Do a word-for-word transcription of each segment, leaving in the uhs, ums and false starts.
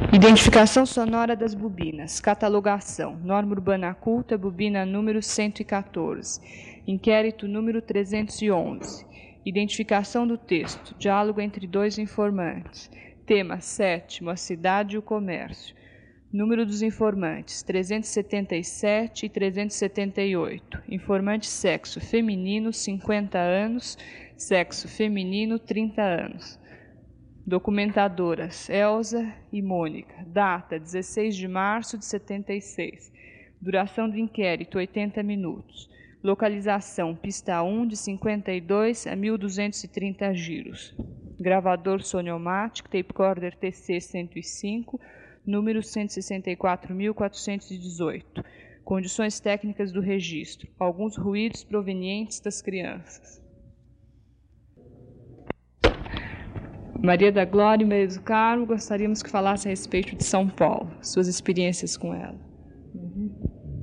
Identificação sonora das bobinas. Catalogação. Norma urbana culta, bobina número cento e quatorze. Inquérito número trezentos e onze. Identificação do texto. Diálogo entre dois informantes. Tema sétimo, a cidade e o comércio. Número dos informantes, trezentos e setenta e sete e trezentos e setenta e oito. Informante sexo feminino, cinquenta anos. Sexo feminino, trinta anos. Documentadoras, Elza e Mônica. Data, dezesseis de março de setenta e seis. Duração do inquérito, oitenta minutos. Localização, pista um, de cinquenta e dois a mil duzentos e trinta giros. Gravador Soniomatic, tapecorder T C cento e cinco, número cento e sessenta e quatro mil quatrocentos e dezoito. Condições técnicas do registro. Alguns ruídos provenientes das crianças. Maria da Glória e Maria do Carmo, gostaríamos que falasse a respeito de São Paulo, suas experiências com ela. Uhum.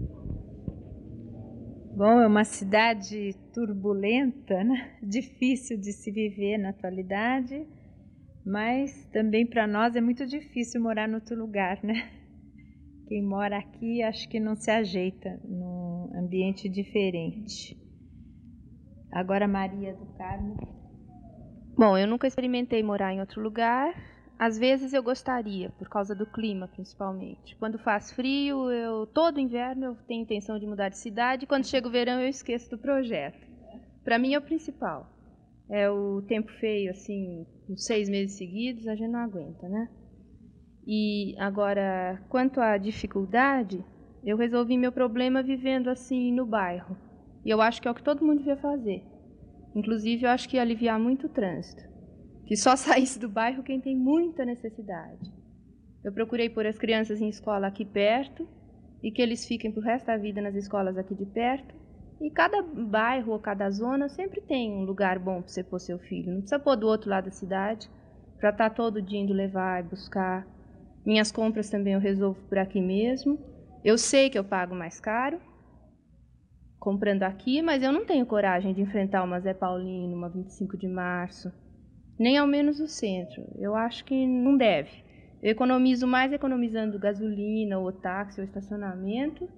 Bom, é uma cidade turbulenta, né? Difícil de se viver na atualidade, mas também para nós é muito difícil morar em outro lugar, né? Quem mora aqui acho que não se ajeita num ambiente diferente. Agora, Maria do Carmo. Bom, eu nunca experimentei morar em outro lugar. Às vezes eu gostaria, por causa do clima, principalmente. Quando faz frio, eu todo inverno eu tenho intenção de mudar de cidade. Quando chega o verão, eu esqueço do projeto. Para mim é o principal. É o tempo feio, assim, uns seis meses seguidos, a gente não aguenta, né? E agora, quanto à dificuldade, eu resolvi meu problema vivendo assim no bairro. E eu acho que é o que todo mundo devia fazer. Inclusive, eu acho que ia aliviar muito o trânsito. Que só saísse do bairro quem tem muita necessidade. Eu procurei pôr as crianças em escola aqui perto e que eles fiquem pro resto da vida nas escolas aqui de perto. E cada bairro ou cada zona sempre tem um lugar bom para você pôr seu filho. Não precisa pôr do outro lado da cidade para estar todo dia indo levar e buscar. Minhas compras também eu resolvo por aqui mesmo. Eu sei que eu pago mais caro comprando aqui, mas eu não tenho coragem de enfrentar uma Zé Paulino, uma vinte e cinco de março, nem ao menos o centro. Eu acho que não deve. Eu economizo mais economizando gasolina, ou táxi, ou estacionamento,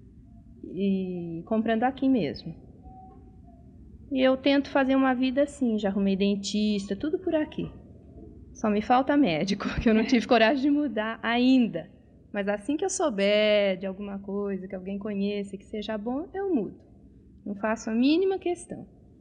e comprando aqui mesmo. E eu tento fazer uma vida assim, já arrumei dentista, tudo por aqui. Só me falta médico, que eu não tive coragem de mudar ainda. Mas assim que eu souber de alguma coisa, que alguém conheça, que seja bom, eu mudo. Não faço a mínima questão.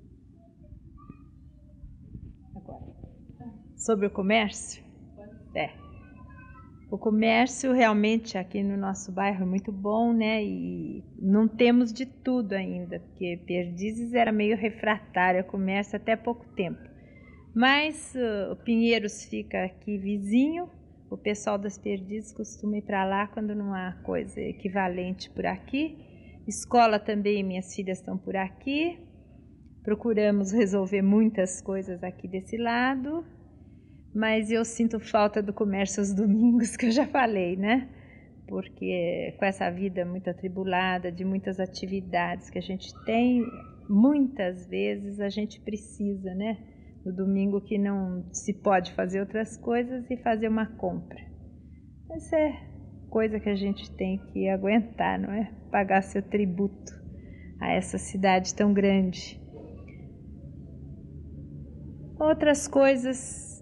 Agora, sobre o comércio? É. O comércio realmente aqui no nosso bairro é muito bom, né? E não temos de tudo ainda, porque Perdizes era meio refratário ao comércio até pouco tempo. Mas uh, o Pinheiros fica aqui vizinho. O pessoal das Perdizes costuma ir para lá quando não há coisa equivalente por aqui. Escola também, minhas filhas estão por aqui. Procuramos resolver muitas coisas aqui desse lado. Mas eu sinto falta do comércio aos domingos, que eu já falei, né? Porque com essa vida muito atribulada, de muitas atividades que a gente tem, muitas vezes a gente precisa, né? No domingo que não se pode fazer outras coisas e fazer uma compra. Essa é coisa que a gente tem que aguentar, não é? Pagar seu tributo a essa cidade tão grande. Outras coisas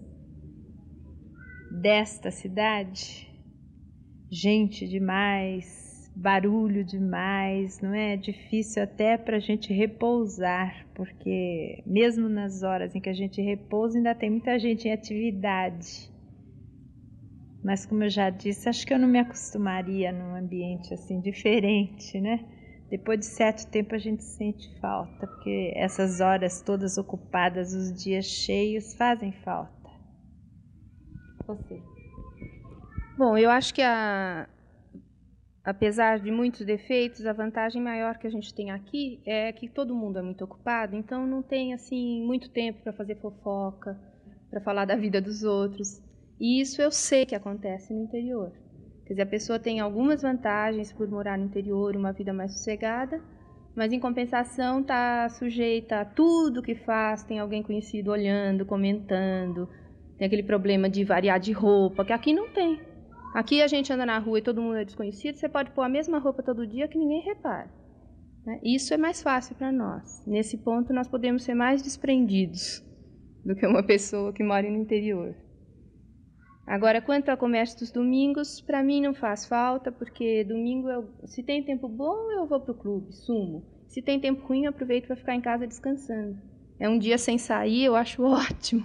desta cidade, gente demais, barulho demais, não é? Difícil até para a gente repousar, porque mesmo nas horas em que a gente repousa ainda tem muita gente em atividade. Mas como eu já disse, acho que eu não me acostumaria num ambiente assim diferente, né? Depois de certo tempo a gente sente falta, porque essas horas todas ocupadas, os dias cheios, fazem falta. Você? Bom, eu acho que a apesar de muitos defeitos, a vantagem maior que a gente tem aqui é que todo mundo é muito ocupado, então não tem assim muito tempo para fazer fofoca, para falar da vida dos outros. E isso eu sei que acontece no interior. Quer dizer, a pessoa tem algumas vantagens por morar no interior, uma vida mais sossegada, mas em compensação está sujeita a tudo que faz, tem alguém conhecido olhando, comentando, tem aquele problema de variar de roupa, que aqui não tem. Aqui a gente anda na rua e todo mundo é desconhecido, você pode pôr a mesma roupa todo dia que ninguém repara. Né? Isso é mais fácil para nós. Nesse ponto, nós podemos ser mais desprendidos do que uma pessoa que mora no interior. Agora, quanto ao comércio dos domingos, para mim não faz falta, porque domingo, eu, se tem tempo bom, eu vou para o clube, sumo. Se tem tempo ruim, eu aproveito para ficar em casa descansando. É um dia sem sair, eu acho ótimo.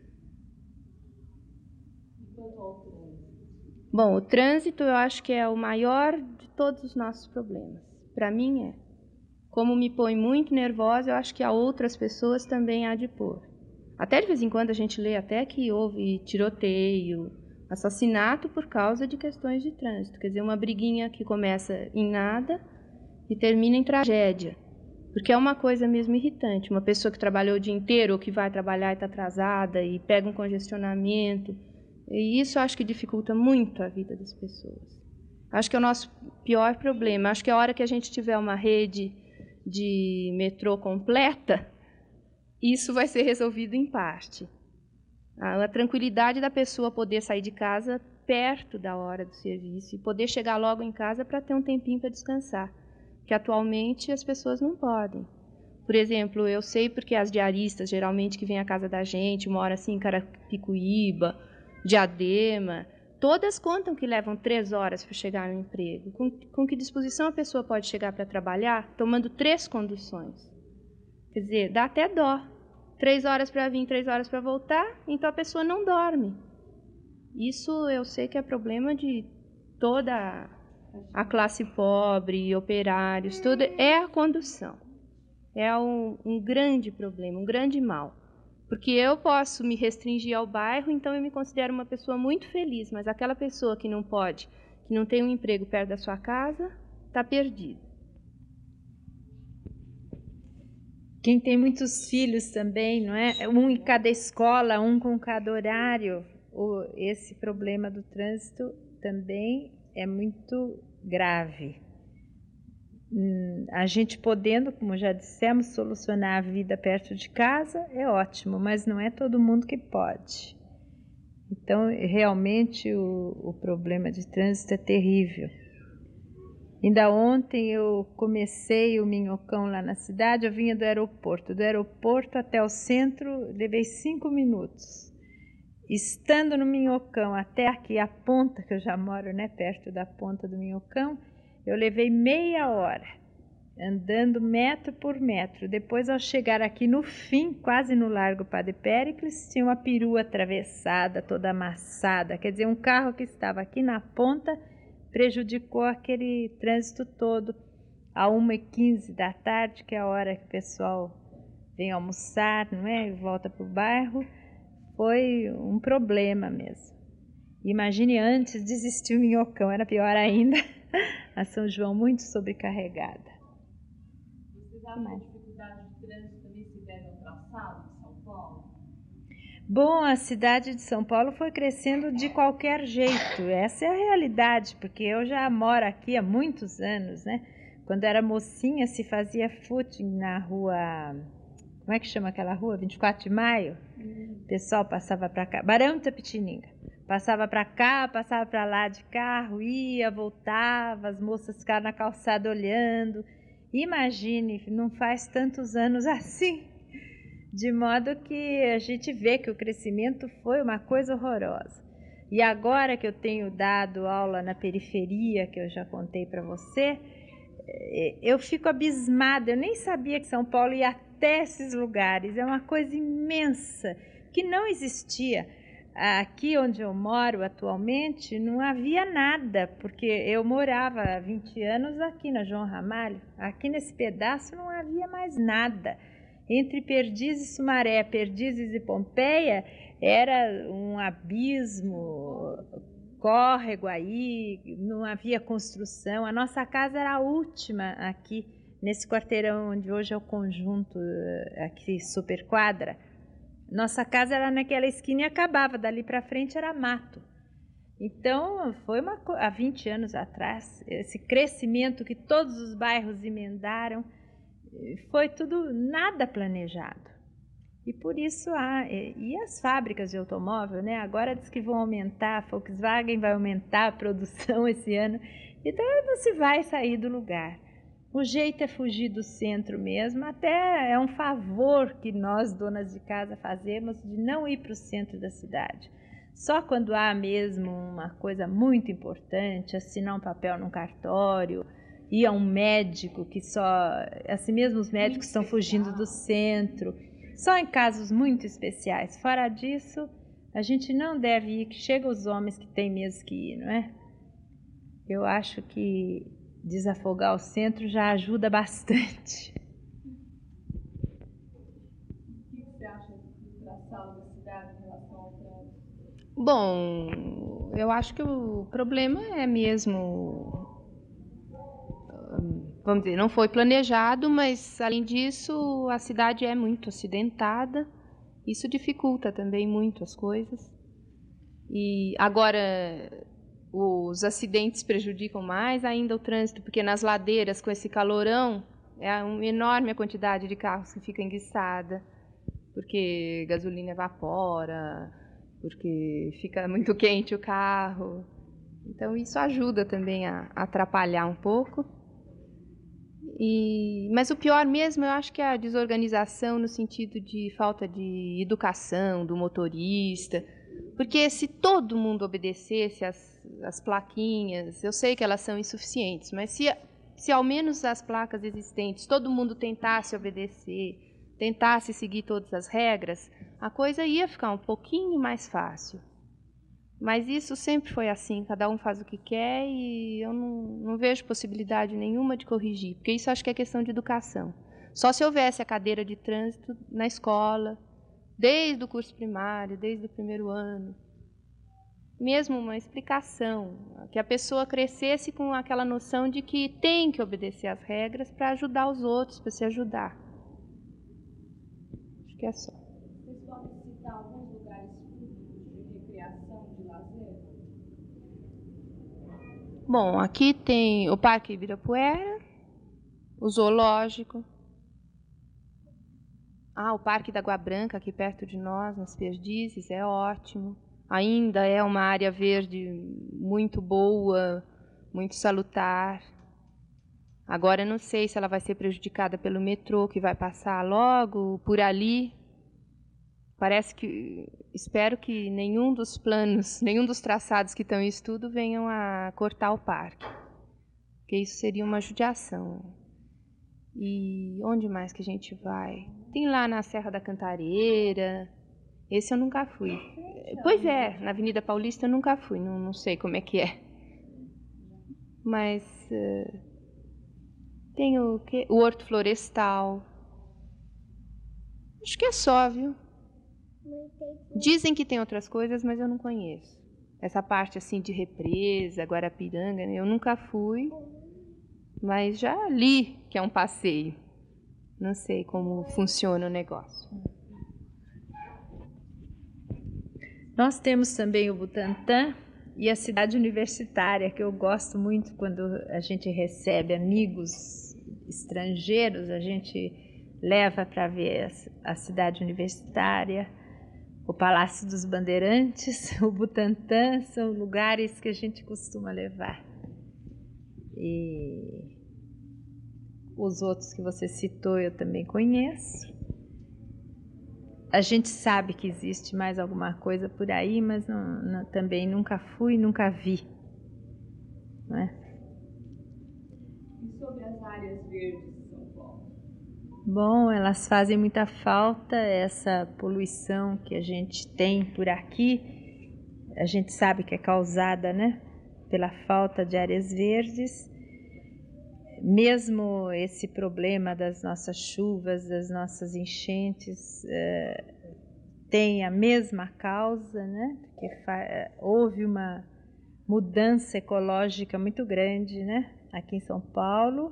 Bom, o trânsito eu acho que é o maior de todos os nossos problemas. Para mim é. Como me põe muito nervosa, eu acho que a outras pessoas também há de pôr. Até de vez em quando a gente lê até que houve tiroteio, assassinato por causa de questões de trânsito. Quer dizer, uma briguinha que começa em nada e termina em tragédia. Porque é uma coisa mesmo irritante. Uma pessoa que trabalhou o dia inteiro ou que vai trabalhar e está atrasada e pega um congestionamento. E isso eu acho que dificulta muito a vida das pessoas. Acho que é o nosso pior problema. Acho que a hora que a gente tiver uma rede de metrô completa, isso vai ser resolvido em parte. A, a tranquilidade da pessoa poder sair de casa perto da hora do serviço e poder chegar logo em casa para ter um tempinho para descansar, que atualmente as pessoas não podem. Por exemplo, eu sei porque as diaristas, geralmente, que vêm à casa da gente, moram assim em Carapicuíba, Diadema, todas contam que levam três horas para chegar no emprego. Com, com que disposição a pessoa pode chegar para trabalhar tomando três conduções? Quer dizer, dá até dó. Três horas para vir, três horas para voltar, então a pessoa não dorme. Isso eu sei que é problema de toda a classe pobre, operários, tudo, é a condução. É um, um grande problema, um grande mal. Porque eu posso me restringir ao bairro, então eu me considero uma pessoa muito feliz, mas aquela pessoa que não pode, que não tem um emprego perto da sua casa, está perdida. Quem tem muitos filhos também, não é? Um em cada escola, um com cada horário. O, esse problema do trânsito também é muito grave. Hum, a gente podendo, como já dissemos, solucionar a vida perto de casa é ótimo, mas não é todo mundo que pode. Então, realmente, o, o problema de trânsito é terrível. Ainda ontem eu comecei o minhocão lá na cidade, eu vinha do aeroporto. Do aeroporto até o centro, levei cinco minutos. Estando no minhocão até aqui, a ponta, que eu já moro, né, perto da ponta do minhocão, eu levei meia hora, andando metro por metro. Depois, ao chegar aqui no fim, quase no Largo Padre Péricles, tinha uma perua atravessada, toda amassada. Quer dizer, um carro que estava aqui na ponta prejudicou aquele trânsito todo. A uma e quinze da tarde, que é a hora que o pessoal vem almoçar, não é? E volta para o bairro, foi um problema mesmo. Imagine antes de existir o minhocão, era pior ainda. A São João muito sobrecarregada. Vocês acham que a dificuldade de trânsito também se deve ao traçado de São Paulo? Bom, a cidade de São Paulo foi crescendo de qualquer jeito. Essa é a realidade, porque eu já moro aqui há muitos anos, né? Quando era mocinha, se fazia footing na rua... Como é que chama aquela rua? vinte e quatro de maio? Uhum. O pessoal passava para cá. Barão de Itapetininga. Passava para cá, passava para lá de carro, ia, voltava, as moças ficavam na calçada olhando. Imagine, não faz tantos anos assim, de modo que a gente vê que o crescimento foi uma coisa horrorosa. E agora que eu tenho dado aula na periferia, que eu já contei para você, eu fico abismada. Eu nem sabia que São Paulo ia até esses lugares. É uma coisa imensa que não existia. Aqui onde eu moro atualmente não havia nada, porque eu morava há vinte anos aqui na João Ramalho. Aqui nesse pedaço não havia mais nada. Entre Perdizes e Sumaré, Perdizes e Pompeia, era um abismo, córrego aí, não havia construção. A nossa casa era a última aqui, nesse quarteirão onde hoje é o conjunto, aqui Superquadra. Nossa casa era naquela esquina e acabava, dali para frente era mato. Então, foi uma, há vinte anos atrás, esse crescimento que todos os bairros emendaram, foi tudo nada planejado. E por isso há, e as fábricas de automóvel, né? Agora diz que vão aumentar, a Volkswagen vai aumentar a produção esse ano, então não se vai sair do lugar. O jeito é fugir do centro mesmo, até é um favor que nós, donas de casa, fazemos de não ir para o centro da cidade. Só quando há mesmo uma coisa muito importante, assinar um papel num cartório, ir a um médico, que só, assim mesmo os médicos estão fugindo do centro, só em casos muito especiais. Fora disso, a gente não deve ir, que chega os homens que têm mesmo que ir, não é? Eu acho que desafogar o centro já ajuda bastante. O que você acha do traçado da cidade em relação ao trânsito? Bom, eu acho que o problema é mesmo, vamos dizer, não foi planejado, mas além disso a cidade é muito acidentada, isso dificulta também muito as coisas. E agora os acidentes prejudicam mais ainda o trânsito, porque nas ladeiras com esse calorão é uma enorme a quantidade de carros que fica enguiçada, porque gasolina evapora, porque fica muito quente o carro. Então isso ajuda também a atrapalhar um pouco. E, mas o pior mesmo eu acho que é a desorganização no sentido de falta de educação do motorista, porque se todo mundo obedecesse as, as plaquinhas, eu sei que elas são insuficientes, mas se, se ao menos as placas existentes todo mundo tentasse obedecer, tentasse seguir todas as regras, a coisa ia ficar um pouquinho mais fácil. Mas isso sempre foi assim, cada um faz o que quer e eu não, não vejo possibilidade nenhuma de corrigir, porque isso acho que é questão de educação. Só se houvesse a cadeira de trânsito na escola, desde o curso primário, desde o primeiro ano. Mesmo uma explicação, que a pessoa crescesse com aquela noção de que tem que obedecer às regras para ajudar os outros, para se ajudar. Acho que é só. Vocês podem citar alguns lugares públicos de recreação, de lazer? Bom, aqui tem o Parque Ibirapuera, o Zoológico, ah, o Parque da Água Branca, aqui perto de nós, nas Perdizes, é ótimo. Ainda é uma área verde muito boa, muito salutar. Agora eu não sei se ela vai ser prejudicada pelo metrô, que vai passar logo por ali. Parece que, espero que nenhum dos planos, nenhum dos traçados que estão em estudo venham a cortar o parque, porque isso seria uma judiação. E onde mais que a gente vai? Tem lá na Serra da Cantareira, esse eu nunca fui. Pois é, na Avenida Paulista eu nunca fui, não, não sei como é que é. Mas uh, tem o quê? O Horto Florestal. Acho que é só, viu? Dizem que tem outras coisas, mas eu não conheço. Essa parte assim de represa, Guarapiranga, eu nunca fui, mas já li que é um passeio. Não sei como funciona o negócio. Nós temos também o Butantã e a cidade universitária, que eu gosto muito quando a gente recebe amigos estrangeiros, a gente leva para ver a cidade universitária, o Palácio dos Bandeirantes, o Butantã, são lugares que a gente costuma levar. E os outros que você citou eu também conheço. A gente sabe que existe mais alguma coisa por aí, mas não, não, também nunca fui, nunca vi. Não é? E sobre as áreas verdes de São Paulo? Bom, elas fazem muita falta, essa poluição que a gente tem por aqui, a gente sabe que é causada, né, pela falta de áreas verdes. Mesmo esse problema das nossas chuvas, das nossas enchentes, é, tem a mesma causa, né? Porque houve uma mudança ecológica muito grande, né? Aqui em São Paulo.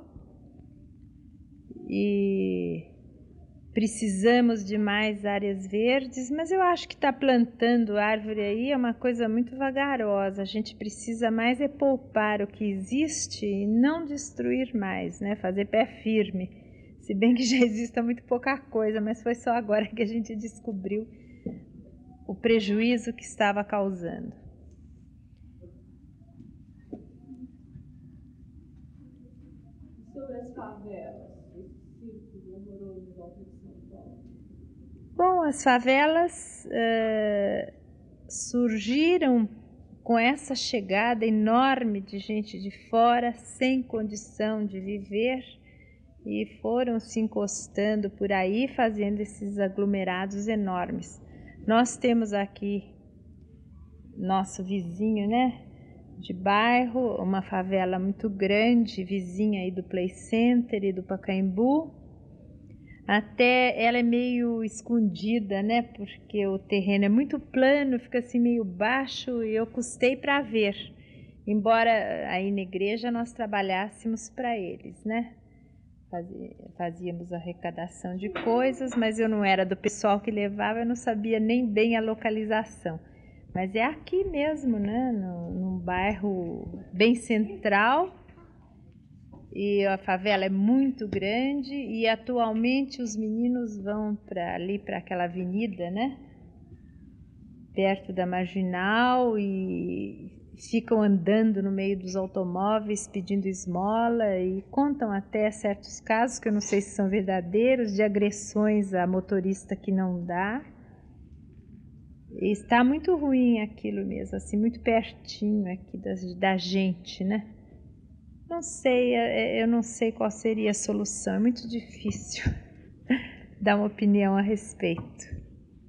E precisamos de mais áreas verdes, mas eu acho que estar tá plantando árvore aí é uma coisa muito vagarosa. A gente precisa mais é poupar o que existe e não destruir mais, né? Fazer pé firme. Se bem que já existe muito pouca coisa, mas foi só agora que a gente descobriu o prejuízo que estava causando. Sobre as favelas, esse círculo horroroso em volta de São Paulo. Bom, as favelas uh, surgiram com essa chegada enorme de gente de fora, sem condição de viver, e foram se encostando por aí, fazendo esses aglomerados enormes. Nós temos aqui nosso vizinho, né, de bairro, uma favela muito grande, vizinha aí do Play Center e do Pacaembu. Até ela é meio escondida, né, porque o terreno é muito plano, fica assim meio baixo, e eu custei para ver, embora aí na igreja nós trabalhássemos para eles, né, fazíamos arrecadação de coisas, mas eu não era do pessoal que levava, eu não sabia nem bem a localização. Mas é aqui mesmo, né, no, num bairro bem central, e a favela é muito grande, e atualmente os meninos vão para ali, para aquela avenida, né, perto da Marginal, e ficam andando no meio dos automóveis pedindo esmola, e contam até certos casos, que eu não sei se são verdadeiros, de agressões a motorista que não dá. E está muito ruim aquilo mesmo, assim, muito pertinho aqui da, da gente, né? Não sei, eu não sei qual seria a solução, é muito difícil dar uma opinião a respeito.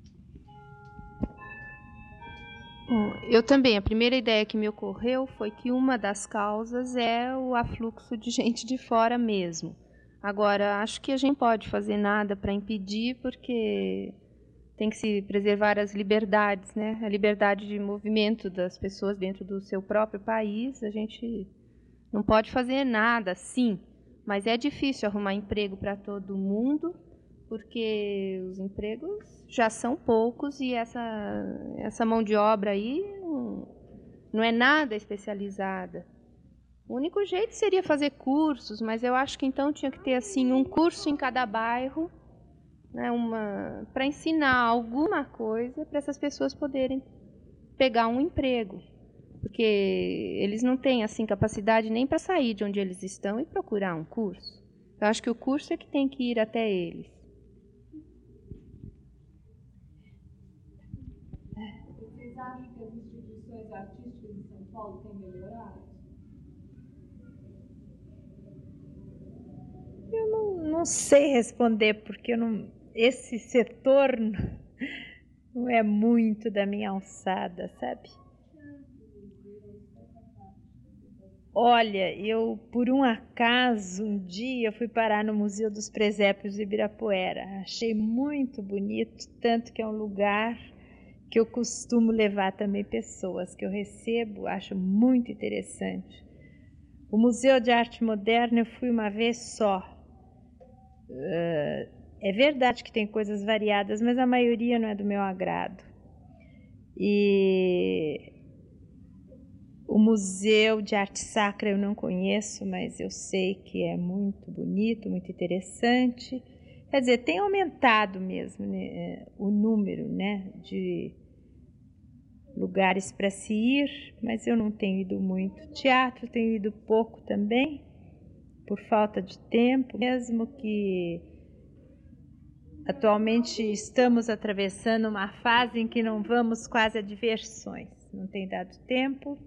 Bom, eu também, a primeira ideia que me ocorreu foi que uma das causas é o afluxo de gente de fora mesmo. Agora, acho que a gente não pode fazer nada para impedir, porque tem que se preservar as liberdades, né? A liberdade de movimento das pessoas dentro do seu próprio país. A gente não pode fazer nada, sim, mas é difícil arrumar emprego para todo mundo, porque os empregos já são poucos e essa, essa mão de obra aí não, não é nada especializada. O único jeito seria fazer cursos, mas eu acho que então tinha que ter assim um curso em cada bairro, né, uma, para ensinar alguma coisa para essas pessoas poderem pegar um emprego, porque eles não têm assim capacidade nem para sair de onde eles estão e procurar um curso. Eu acho que o curso é que tem que ir até eles. Vocês acham que as instituições artísticas em São Paulo têm melhorado? Eu não, não sei responder, porque eu não, esse setor não é muito da minha alçada, sabe? Olha, eu, por um acaso, um dia fui parar no Museu dos Presépios de Ibirapuera. Achei muito bonito, tanto que é um lugar que eu costumo levar também pessoas que eu recebo, acho muito interessante. O Museu de Arte Moderna eu fui uma vez só. Uh, é verdade que tem coisas variadas, mas a maioria não é do meu agrado. E o Museu de Arte Sacra eu não conheço, mas eu sei que é muito bonito, muito interessante. Quer dizer, tem aumentado mesmo, né, o número, né, de lugares para se ir, mas eu não tenho ido muito. Teatro tenho ido pouco também, por falta de tempo, mesmo que atualmente estamos atravessando uma fase em que não vamos quase a diversões, não tem dado tempo.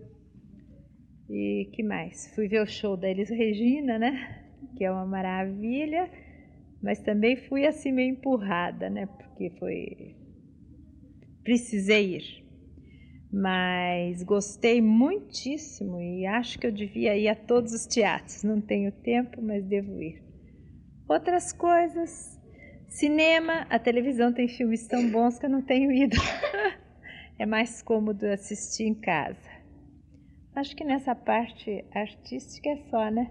E que mais? Fui ver o show da Elis Regina, né? Que é uma maravilha, mas também fui assim meio empurrada, né? Porque foi... precisei ir. Mas gostei muitíssimo e acho que eu devia ir a todos os teatros. Não tenho tempo, mas devo ir. Outras coisas... Cinema, a televisão tem filmes tão bons que eu não tenho ido. É mais cômodo assistir em casa. Acho que nessa parte artística é só, né?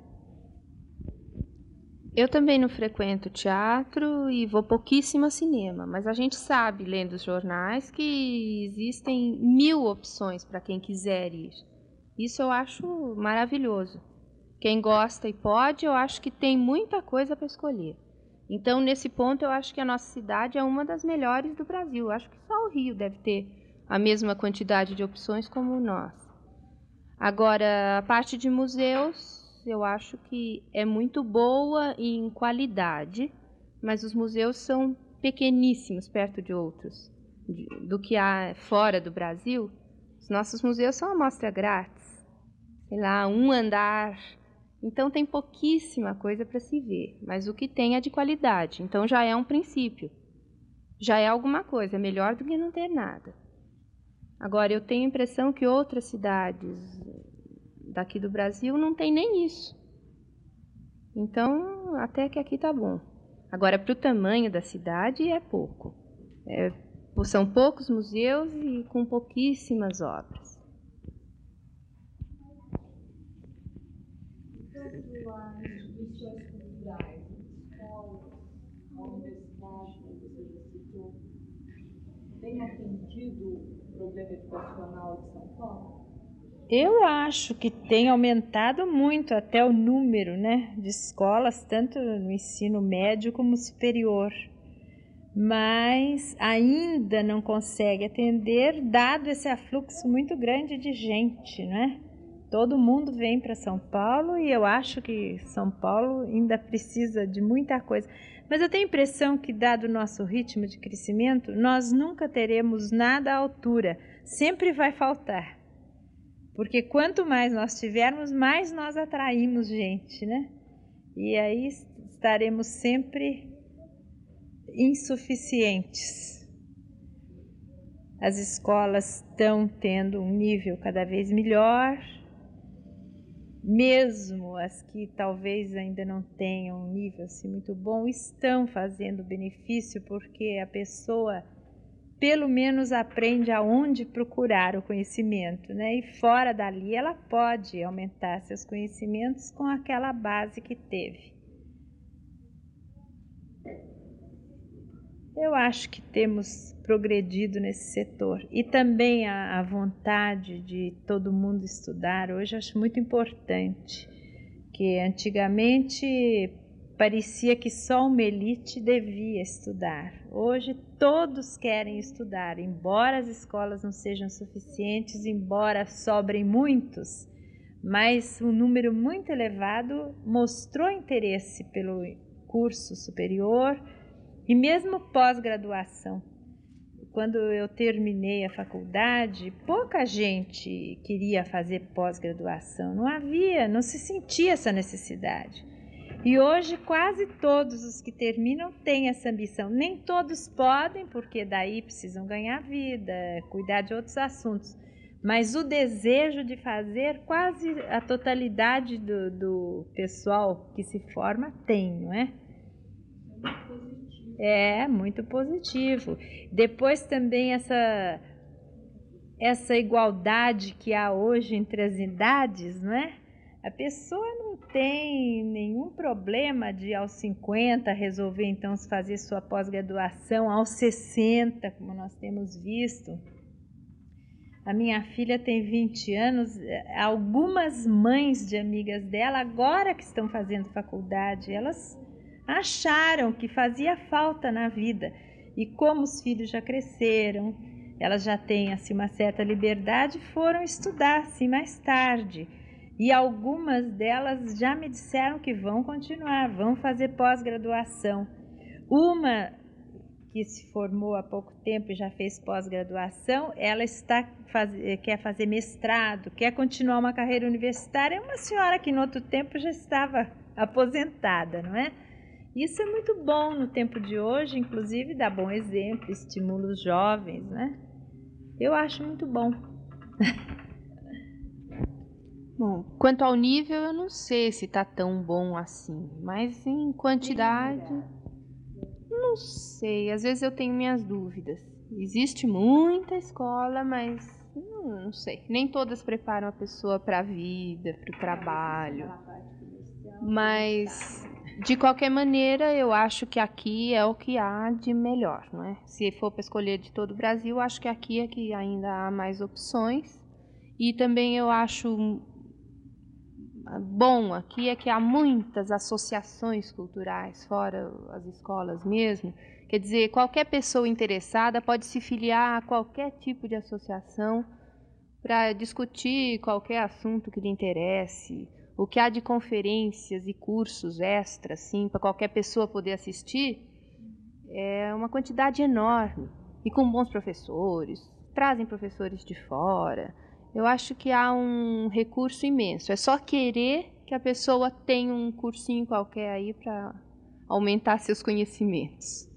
Eu também não frequento teatro e vou pouquíssimo a cinema, mas a gente sabe, lendo os jornais, que existem mil opções para quem quiser ir. Isso eu acho maravilhoso. Quem gosta e pode, eu acho que tem muita coisa para escolher. Então, nesse ponto, eu acho que a nossa cidade é uma das melhores do Brasil. Eu acho que só o Rio deve ter a mesma quantidade de opções como nós. Agora, a parte de museus, eu acho que é muito boa em qualidade, mas os museus são pequeníssimos perto de outros, do que há fora do Brasil. Os nossos museus são amostra grátis, sei lá, um andar. Então tem pouquíssima coisa para se ver, mas o que tem é de qualidade. Então já é um princípio, já é alguma coisa, é melhor do que não ter nada. Agora, eu tenho a impressão que outras cidades daqui do Brasil não tem nem isso. Então, até que aqui tá bom. Agora, para o tamanho da cidade, é pouco. É, são poucos museus e com pouquíssimas obras. Quanto às instituições culturais, escolas, a universidade, como você já citou, tem atendido o problema educacional de São Paulo? Eu acho que tem aumentado muito até o número, né, de escolas, tanto no ensino médio como superior. Mas ainda não consegue atender, dado esse afluxo muito grande de gente, né? Todo mundo vem para São Paulo e eu acho que São Paulo ainda precisa de muita coisa. Mas eu tenho a impressão que, dado o nosso ritmo de crescimento, nós nunca teremos nada à altura. Sempre vai faltar. Porque quanto mais nós tivermos, mais nós atraímos gente, né? E aí estaremos sempre insuficientes. As escolas estão tendo um nível cada vez melhor. Mesmo as que talvez ainda não tenham um nível assim muito bom, estão fazendo benefício, porque a pessoa pelo menos aprende aonde procurar o conhecimento, né? E fora dali ela pode aumentar seus conhecimentos com aquela base que teve. Eu acho que temos progredido nesse setor e também a, a vontade de todo mundo estudar. Hoje eu acho muito importante, que antigamente parecia que só uma elite devia estudar. Hoje todos querem estudar, embora as escolas não sejam suficientes, embora sobrem muitos, mas um número muito elevado mostrou interesse pelo curso superior e mesmo pós-graduação. Quando eu terminei a faculdade, pouca gente queria fazer pós-graduação, não havia, não se sentia essa necessidade. E hoje quase todos os que terminam têm essa ambição. Nem todos podem, porque daí precisam ganhar vida, cuidar de outros assuntos. Mas o desejo de fazer, quase a totalidade do, do pessoal que se forma tem, não é? É, muito positivo. Depois também essa, essa igualdade que há hoje entre as idades, não é? A pessoa não tem nenhum problema de aos cinquenta resolver então fazer sua pós-graduação, aos sessenta, como nós temos visto. A minha filha tem vinte anos, algumas mães de amigas dela agora que estão fazendo faculdade, elas acharam que fazia falta na vida. E como os filhos já cresceram, elas já têm assim, uma certa liberdade, foram estudar assim, mais tarde. E algumas delas já me disseram que vão continuar, vão fazer pós-graduação. Uma que se formou há pouco tempo e já fez pós-graduação, ela está faz... quer fazer mestrado, quer continuar uma carreira universitária. É uma senhora que no outro tempo já estava aposentada, não é? Isso é muito bom no tempo de hoje, inclusive dá bom exemplo, estimula os jovens, né? Eu acho muito bom. Bom, quanto ao nível, eu não sei se está tão bom assim, mas em quantidade, não sei. Às vezes eu tenho minhas dúvidas. Existe muita escola, mas não, não sei. Nem todas preparam a pessoa para a vida, para o trabalho. Mas, de qualquer maneira, eu acho que aqui é o que há de melhor, não é? Se for para escolher de todo o Brasil, acho que aqui é que ainda há mais opções. E também eu acho bom aqui é que há muitas associações culturais, fora as escolas mesmo. Quer dizer, qualquer pessoa interessada pode se filiar a qualquer tipo de associação para discutir qualquer assunto que lhe interesse. O que há de conferências e cursos extras, assim, para qualquer pessoa poder assistir, é uma quantidade enorme. E com bons professores, trazem professores de fora. Eu acho que há um recurso imenso. É só querer que a pessoa tenha um cursinho qualquer aí para aumentar seus conhecimentos.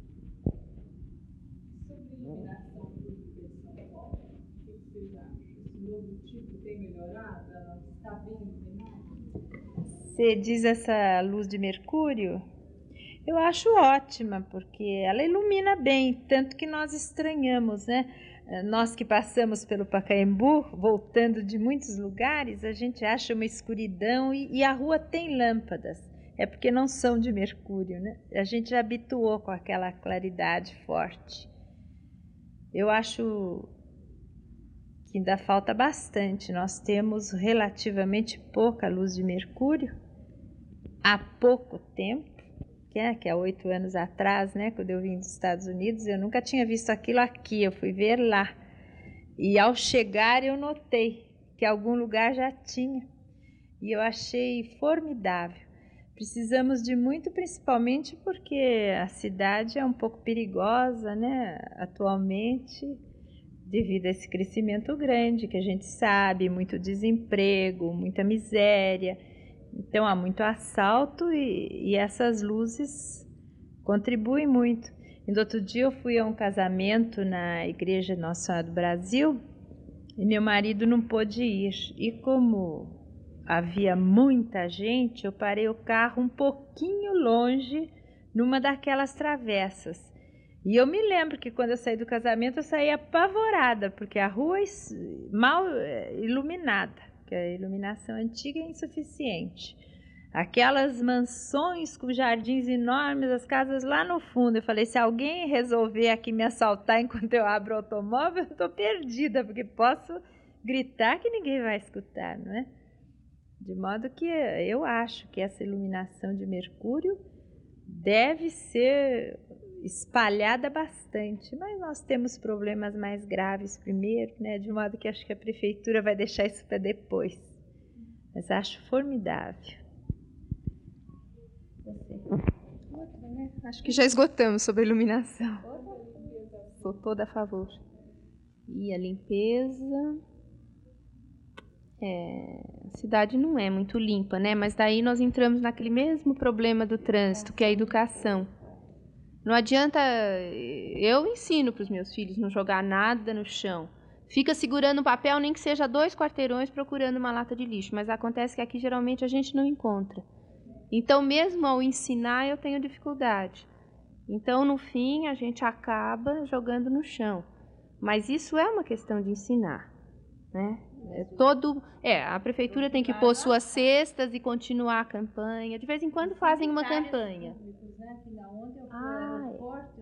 Sobre iluminação pública em São Paulo, o que vocês acham? Esse novo tipo tem melhorado? Ela está bem iluminada? Você diz essa luz de mercúrio? Eu acho ótima, porque ela ilumina bem, tanto que nós estranhamos, né? Nós que passamos pelo Pacaembu, voltando de muitos lugares, a gente acha uma escuridão e, e a rua tem lâmpadas. É porque não são de mercúrio, né? A gente já habituou com aquela claridade forte. Eu acho que ainda falta bastante. Nós temos relativamente pouca luz de mercúrio há pouco tempo. Que é, que há oito anos atrás, né, quando eu vim dos Estados Unidos, eu nunca tinha visto aquilo aqui, eu fui ver lá. E ao chegar eu notei que algum lugar já tinha. E eu achei formidável. Precisamos de muito, principalmente porque a cidade é um pouco perigosa, né, atualmente, devido a esse crescimento grande que a gente sabe, muito desemprego, muita miséria. Então há muito assalto e, e essas luzes contribuem muito. E no outro dia eu fui a um casamento na igreja Nossa Senhora do Brasil e meu marido não pôde ir. E como havia muita gente, eu parei o carro um pouquinho longe numa daquelas travessas. E eu me lembro que quando eu saí do casamento eu saí apavorada, porque a rua é mal iluminada. Que a iluminação antiga é insuficiente. Aquelas mansões com jardins enormes, as casas lá no fundo. Eu falei, se alguém resolver aqui me assaltar enquanto eu abro o automóvel, eu estou perdida, porque posso gritar que ninguém vai escutar, não é? De modo que eu acho que essa iluminação de mercúrio deve ser espalhada bastante, mas nós temos problemas mais graves primeiro, né? De modo que acho que a prefeitura vai deixar isso para depois. Mas acho formidável. Outra, né? Acho que já esgotamos sobre a iluminação. Sou toda a favor. E a limpeza. É, a cidade não é muito limpa, né? Mas daí nós entramos naquele mesmo problema do trânsito, que é a educação. Não adianta, eu ensino para os meus filhos não jogar nada no chão. Fica segurando um papel, nem que seja dois quarteirões, procurando uma lata de lixo. Mas acontece que aqui geralmente a gente não encontra. Então, mesmo ao ensinar, eu tenho dificuldade. Então, no fim, a gente acaba jogando no chão. Mas isso é uma questão de ensinar, né? É todo, é, a prefeitura tem que pôr suas cestas e continuar a campanha. De vez em quando fazem uma campanha. Ah,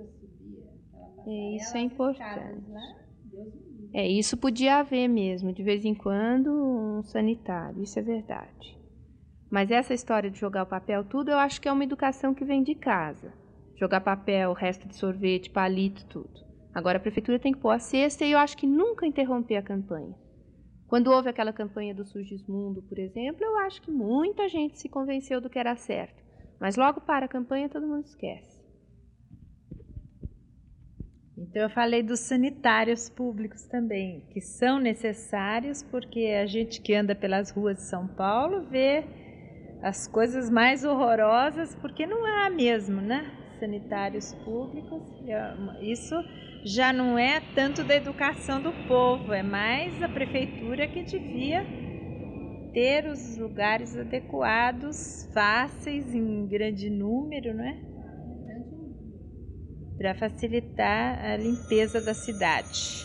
é, isso é importante. É, isso podia haver mesmo, de vez em quando, um sanitário, isso é verdade. Mas essa história de jogar o papel tudo, eu acho que é uma educação que vem de casa. Jogar papel, resto de sorvete, palito, tudo. Agora a prefeitura tem que pôr a cesta e eu acho que nunca interromper a campanha. Quando houve aquela campanha do Surgismundo, por exemplo, eu acho que muita gente se convenceu do que era certo. Mas logo para a campanha todo mundo esquece. Então eu falei dos sanitários públicos também, que são necessários porque a gente que anda pelas ruas de São Paulo vê as coisas mais horrorosas, porque não há mesmo, né? Sanitários públicos, isso já não é tanto da educação do povo, é mais a prefeitura que devia ter os lugares adequados, fáceis, em grande número, não é? Para facilitar a limpeza da cidade.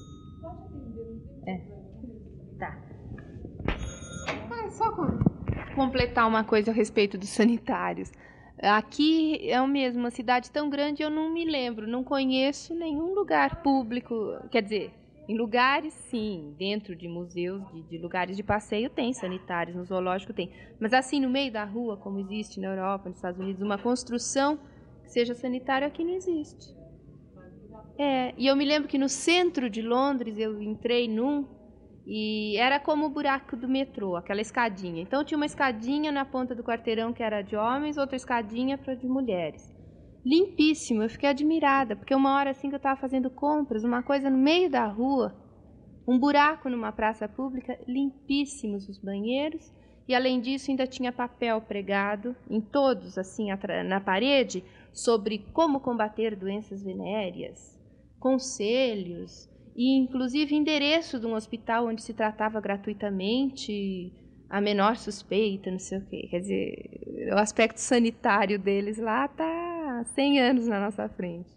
É. Tá. Ah, só completar uma coisa a respeito dos sanitários. Aqui é o mesmo, uma cidade tão grande, eu não me lembro, não conheço nenhum lugar público, quer dizer, Em lugares, sim, dentro de museus, de, de lugares de passeio, tem sanitários, no zoológico tem. Mas assim, no meio da rua, como existe na Europa, nos Estados Unidos, uma construção que seja sanitária, aqui não existe. É, e eu me lembro que no centro de Londres, eu entrei num, e era como o buraco do metrô, aquela escadinha. Então tinha uma escadinha na ponta do quarteirão que era de homens, outra escadinha para de mulheres. Limpíssimo, eu fiquei admirada, porque uma hora assim que eu estava fazendo compras, uma coisa no meio da rua, um buraco numa praça pública, limpíssimos os banheiros, e além disso ainda tinha papel pregado em todos, assim, na parede, sobre como combater doenças venéreas, conselhos, e inclusive endereço de um hospital onde se tratava gratuitamente a menor suspeita, não sei o quê. Quer dizer, o aspecto sanitário deles lá está cem anos na nossa frente.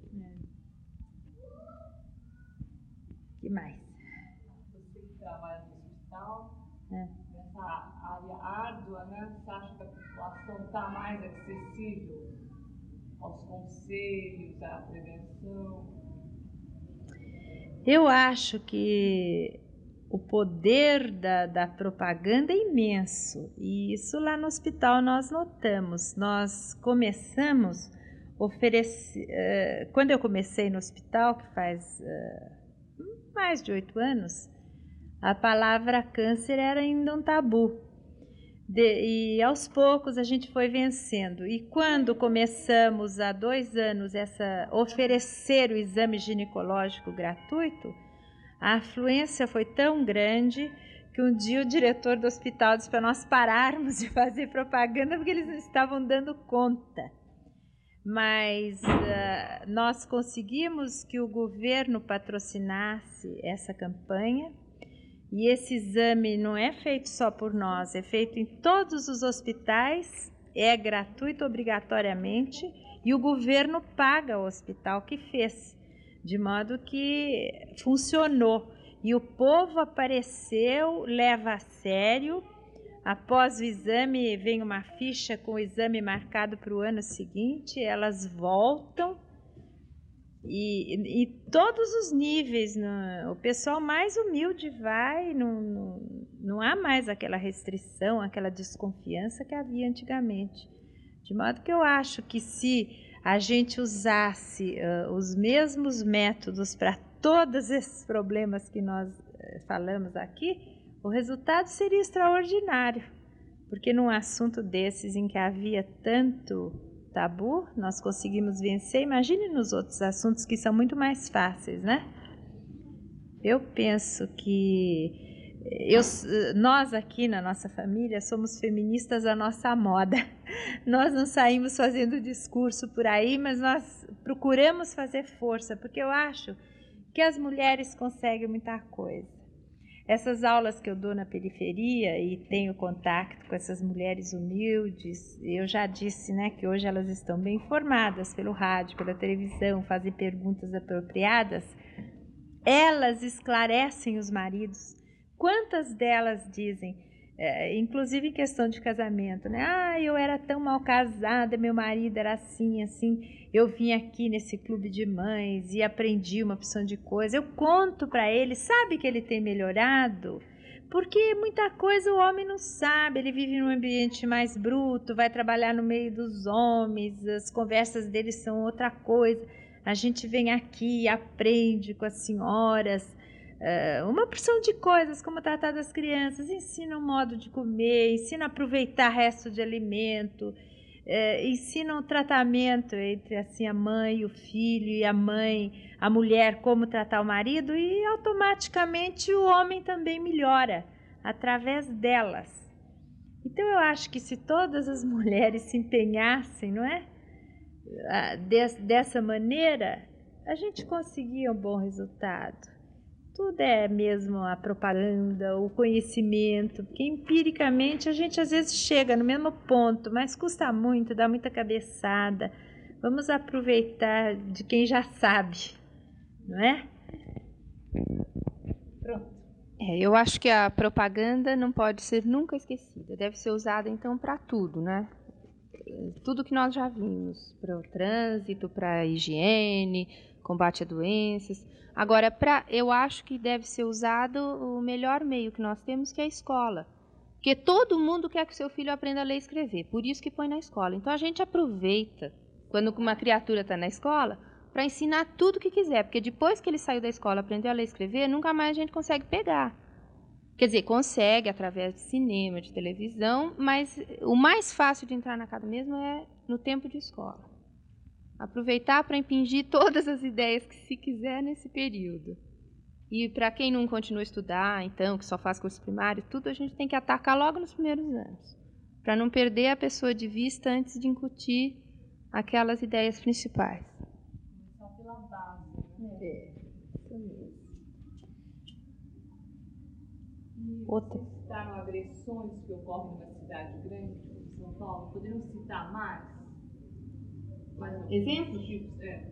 O que mais? Você que trabalha no hospital, É. nessa área árdua, né? Você acha que a população está mais acessível aos conselhos, à prevenção? Eu acho que o poder da, da propaganda é imenso, e isso lá no hospital nós notamos. Nós começamos a oferecer, uh, quando eu comecei no hospital, que faz uh, mais de oito anos, a palavra câncer era ainda um tabu. De, e aos poucos a gente foi vencendo. E quando começamos há dois anos essa oferecer o exame ginecológico gratuito, a afluência foi tão grande que um dia o diretor do hospital disse para nós pararmos de fazer propaganda porque eles não estavam dando conta. Mas uh, nós conseguimos que o governo patrocinasse essa campanha. E esse exame não é feito só por nós, é feito em todos os hospitais, é gratuito obrigatoriamente, e o governo paga o hospital que fez, de modo que funcionou. E o povo apareceu, leva a sério. Após o exame, vem uma ficha com o exame marcado para o ano seguinte, elas voltam. E, e todos os níveis, no, o pessoal mais humilde vai, não, não, não há mais aquela restrição, aquela desconfiança que havia antigamente. De modo que eu acho que se a gente usasse uh, os mesmos métodos para todos esses problemas que nós uh, falamos aqui, o resultado seria extraordinário. Porque num assunto desses em que havia tanto tabu, nós conseguimos vencer. Imagine nos outros assuntos que são muito mais fáceis, né? Eu penso que eu, nós aqui na nossa família somos feministas à nossa moda. Nós não saímos fazendo discurso por aí, mas nós procuramos fazer força, porque eu acho que as mulheres conseguem muita coisa. Essas aulas que eu dou na periferia e tenho contato com essas mulheres humildes, eu já disse, né, que hoje elas estão bem informadas pelo rádio, pela televisão, fazem perguntas apropriadas. Elas esclarecem os maridos. Quantas delas dizem, é, inclusive em questão de casamento, né? Ah, eu era tão mal casada, meu marido era assim, assim. Eu vim aqui nesse clube de mães e aprendi uma opção de coisa. Eu conto para ele, sabe que ele tem melhorado? Porque muita coisa o homem não sabe. Ele vive num ambiente mais bruto, vai trabalhar no meio dos homens, as conversas dele são outra coisa. A gente vem aqui e aprende com as senhoras uh, uma porção de coisas, como tratar das crianças, ensina um modo de comer, ensina a aproveitar resto de alimento, uh, ensina um tratamento entre assim, a mãe e o filho, e a mãe, a mulher, como tratar o marido, e automaticamente o homem também melhora através delas. Então eu acho que se todas as mulheres se empenhassem, não é? Dessa maneira, a gente conseguia um bom resultado. Tudo é mesmo a propaganda, o conhecimento, porque empiricamente a gente às vezes chega no mesmo ponto, mas custa muito, dá muita cabeçada. Vamos aproveitar de quem já sabe, não é? Pronto. É, eu acho que a propaganda não pode ser nunca esquecida, deve ser usada então para tudo, né? Tudo que nós já vimos, para o trânsito, para a higiene, combate a doenças. Agora, pra, eu acho que deve ser usado o melhor meio que nós temos, que é a escola. Porque todo mundo quer que o seu filho aprenda a ler e escrever, por isso que põe na escola. Então a gente aproveita, quando uma criatura está na escola, para ensinar tudo o que quiser, porque depois que ele saiu da escola, aprendeu a ler e escrever, nunca mais a gente consegue pegar. Quer dizer, consegue através de cinema, de televisão, mas o mais fácil de entrar na casa mesmo é no tempo de escola. Aproveitar para impingir todas as ideias que se quiser nesse período. E para quem não continua a estudar, então, que só faz curso primário, tudo a gente tem que atacar logo nos primeiros anos, para não perder a pessoa de vista antes de incutir aquelas ideias principais. Só pela base, né? É, isso mesmo. E Outra. vocês citaram agressões que ocorrem numa cidade grande, como São Paulo. Poderiam citar mais? mais Exemplos? Tipos? É.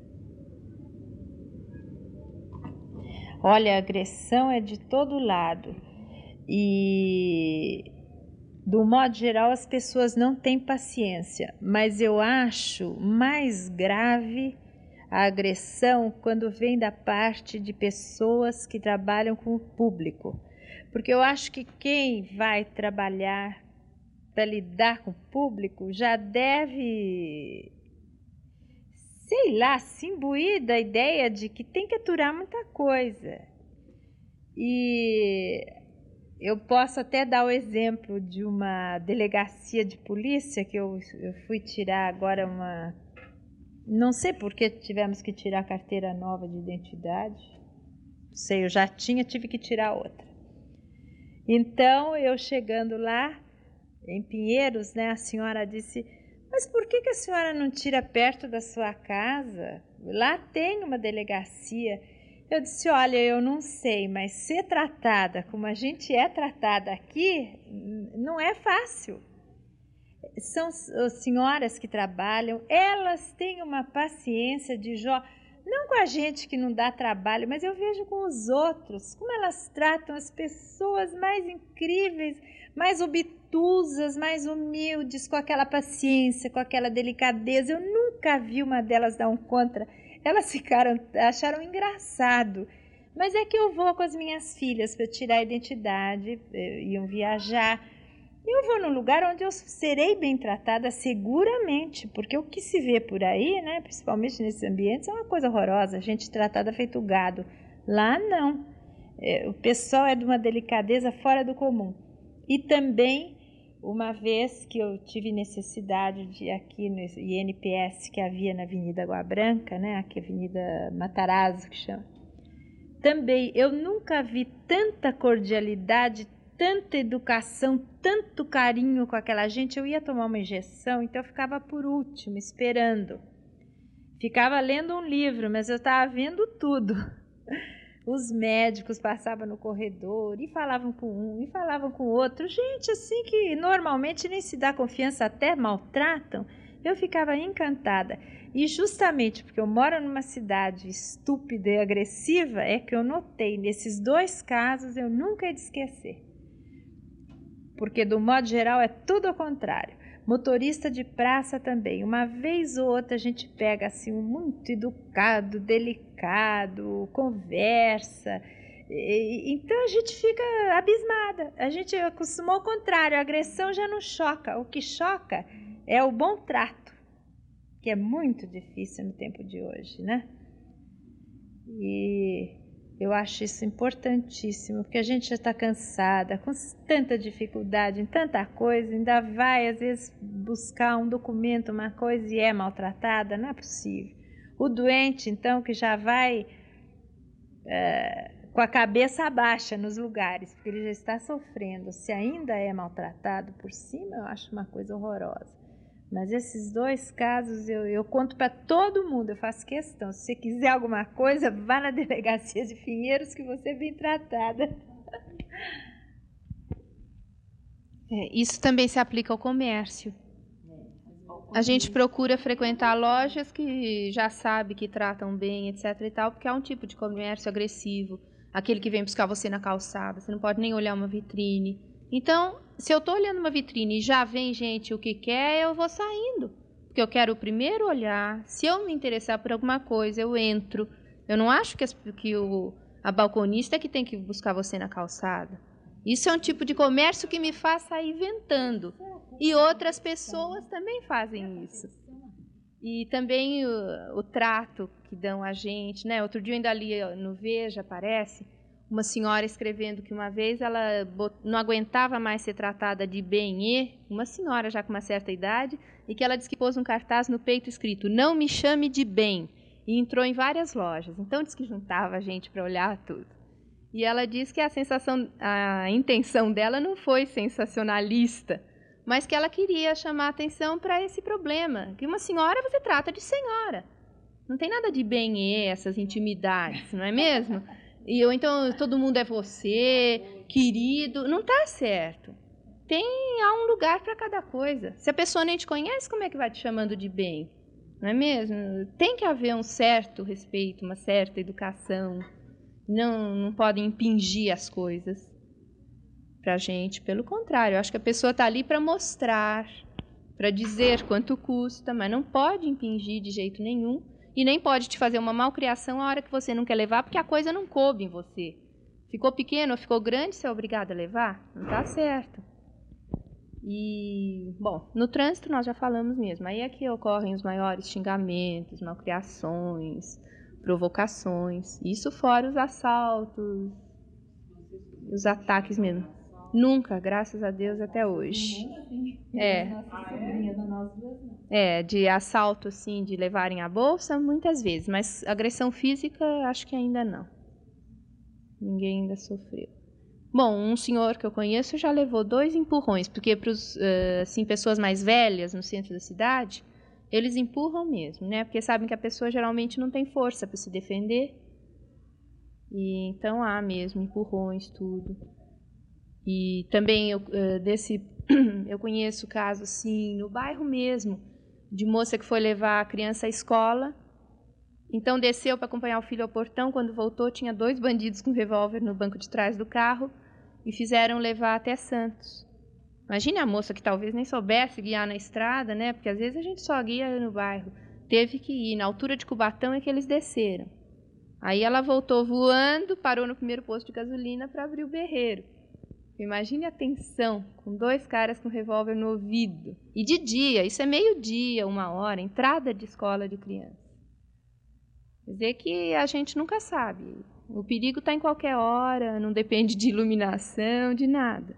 Olha, a agressão é de todo lado. E, do modo geral, as pessoas não têm paciência. Mas eu acho mais grave a agressão quando vem da parte de pessoas que trabalham com o público. Porque eu acho que quem vai trabalhar para lidar com o público já deve, sei lá, se imbuir da ideia de que tem que aturar muita coisa. E eu posso até dar o exemplo de uma delegacia de polícia que eu, eu fui tirar agora uma... Não sei por que tivemos que tirar a carteira nova de identidade. Não sei, eu já tinha, tive que tirar outra. Então, eu chegando lá, em Pinheiros, né, a senhora disse... Mas por que, que a senhora não tira perto da sua casa? Lá tem uma delegacia. Eu disse, olha, eu não sei, mas ser tratada como a gente é tratada aqui, não é fácil. São senhoras que trabalham, elas têm uma paciência de Jó, não com a gente que não dá trabalho, mas eu vejo com os outros, como elas tratam as pessoas mais incríveis, mais obtusas, mais humildes, com aquela paciência, com aquela delicadeza. Eu nunca vi uma delas dar um contra. Elas ficaram, acharam engraçado. Mas é que eu vou com as minhas filhas para tirar a identidade, iam viajar. Eu vou num lugar onde eu serei bem tratada seguramente, porque o que se vê por aí, né, principalmente nesses ambientes, é uma coisa horrorosa, gente tratada feito gado. Lá não. É, o pessoal é de uma delicadeza fora do comum. E também, uma vez que eu tive necessidade de ir aqui no I N P S que havia na Avenida Água Branca, né, aqui a Avenida Matarazzo que chama, também eu nunca vi tanta cordialidade, tanta educação, tanto carinho com aquela gente. Eu ia tomar uma injeção, então eu ficava por último, esperando. Ficava lendo um livro, mas eu estava vendo tudo. Os médicos passavam no corredor e falavam com um, e falavam com o outro. Gente assim que normalmente nem se dá confiança, até maltratam. Eu ficava encantada. E justamente porque eu moro numa cidade estúpida e agressiva, é que eu notei nesses dois casos, eu nunca ia de esquecer. Porque, do modo geral, é tudo ao contrário. Motorista de praça também. Uma vez ou outra a gente pega assim um muito educado, delicado, conversa. E, então a gente fica abismada. A gente acostumou ao contrário. A agressão já não choca. O que choca é o bom trato, que é muito difícil no tempo de hoje, né? E eu acho isso importantíssimo, porque a gente já está cansada, com tanta dificuldade em tanta coisa, ainda vai, às vezes, buscar um documento, uma coisa, e é maltratada, não é possível. O doente, então, que já vai é, com a cabeça baixa nos lugares, porque ele já está sofrendo, se ainda é maltratado por cima, eu acho uma coisa horrorosa. Mas esses dois casos eu, eu conto para todo mundo, eu faço questão. Se você quiser alguma coisa, vá na delegacia de Pinheiros que você é bem tratada. É, isso também se aplica ao comércio. A gente procura frequentar lojas que já sabe que tratam bem, etc e tal, porque é um tipo de comércio agressivo, aquele que vem buscar você na calçada, você não pode nem olhar uma vitrine. Então, se eu estou olhando uma vitrine e já vem gente o que quer, eu vou saindo. Porque eu quero primeiro olhar, se eu me interessar por alguma coisa, eu entro. Eu não acho que, as, que o, a balconista é que tem que buscar você na calçada. Isso é um tipo de comércio que me faz sair ventando. E outras pessoas também fazem isso. E também o, o trato que dão a gente, né? Outro dia eu ainda li no Veja, parece, uma senhora escrevendo que uma vez ela não aguentava mais ser tratada de benê, uma senhora já com uma certa idade, e que ela disse que pôs um cartaz no peito escrito, não me chame de bem, e entrou em várias lojas. Então disse que juntava a gente para olhar tudo. E ela disse que a sensação, a intenção dela não foi sensacionalista, mas que ela queria chamar a atenção para esse problema, que uma senhora você trata de senhora. Não tem nada de benê, essas intimidades, não é mesmo? E ou então todo mundo é você, querido, não está certo. Tem há um lugar para cada coisa. Se a pessoa nem te conhece, como é que vai te chamando de bem? Não é mesmo? Tem que haver um certo respeito, uma certa educação. Não, não podem impingir as coisas para a gente. Pelo contrário, eu acho que a pessoa está ali para mostrar, para dizer quanto custa, mas não pode impingir de jeito nenhum. E nem pode te fazer uma malcriação a hora que você não quer levar, porque a coisa não coube em você. Ficou pequeno ou ficou grande, você é obrigado a levar? Não está certo. E, bom, no trânsito nós já falamos mesmo. Aí é que ocorrem os maiores xingamentos, malcriações, provocações. Isso fora os assaltos, os ataques mesmo. Nunca, graças a Deus, até hoje. É. É, de assalto, assim, de levarem a bolsa, muitas vezes. Mas agressão física, acho que ainda não. Ninguém ainda sofreu. Bom, um senhor que eu conheço já levou dois empurrões, porque para os, uh, assim, pessoas mais velhas no centro da cidade, eles empurram mesmo, né? Porque sabem que a pessoa geralmente não tem força para se defender. E então há mesmo empurrões, tudo. E também eu, uh, desse, eu conheço casos assim, no bairro mesmo, de moça que foi levar a criança à escola, então desceu para acompanhar o filho ao portão, quando voltou tinha dois bandidos com revólver no banco de trás do carro e fizeram levar até Santos. Imagine a moça que talvez nem soubesse guiar na estrada, né? Porque às vezes a gente só guia no bairro. Teve que ir, na altura de Cubatão é que eles desceram. Aí ela voltou voando, parou no primeiro posto de gasolina para abrir o berreiro. Imagine a tensão, com dois caras com revólver no ouvido. E de dia, isso é meio-dia, uma hora, entrada de escola de criança. Quer dizer que a gente nunca sabe. O perigo está em qualquer hora, não depende de iluminação, de nada.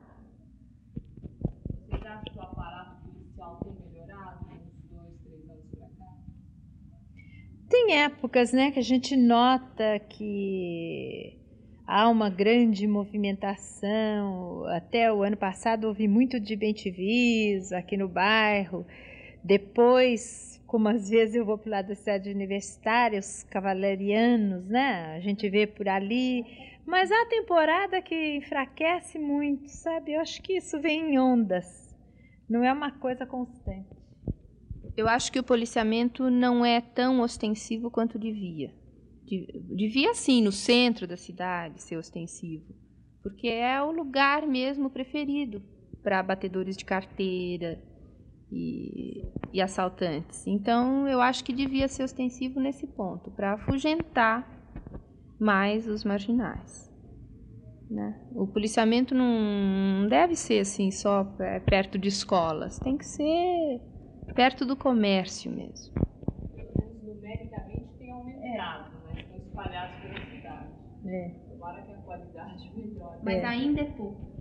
Você acha que o aparato policial tem melhorado nos dois, três anos para cá? Tem épocas, né, que a gente nota que há uma grande movimentação. Até o ano passado houve muito de bem-te-vis aqui no bairro. Depois, como às vezes eu vou para o lado da cidade universitária, os cavalarianos, né? A gente vê por ali. Mas há temporada que enfraquece muito, sabe? Eu acho que isso vem em ondas. Não é uma coisa constante. Eu acho que o policiamento não é tão ostensivo quanto devia. Devia, sim, no centro da cidade ser ostensivo, porque é o lugar mesmo preferido para batedores de carteira e, e assaltantes. Então, eu acho que devia ser ostensivo nesse ponto, para afugentar mais os marginais. Né? O policiamento não deve ser assim só perto de escolas, tem que ser perto do comércio mesmo. Numericamente tem aumentado. É. Espalhados pela cidade. É. Tomara que a qualidade melhore. Mas É. ainda é pouco.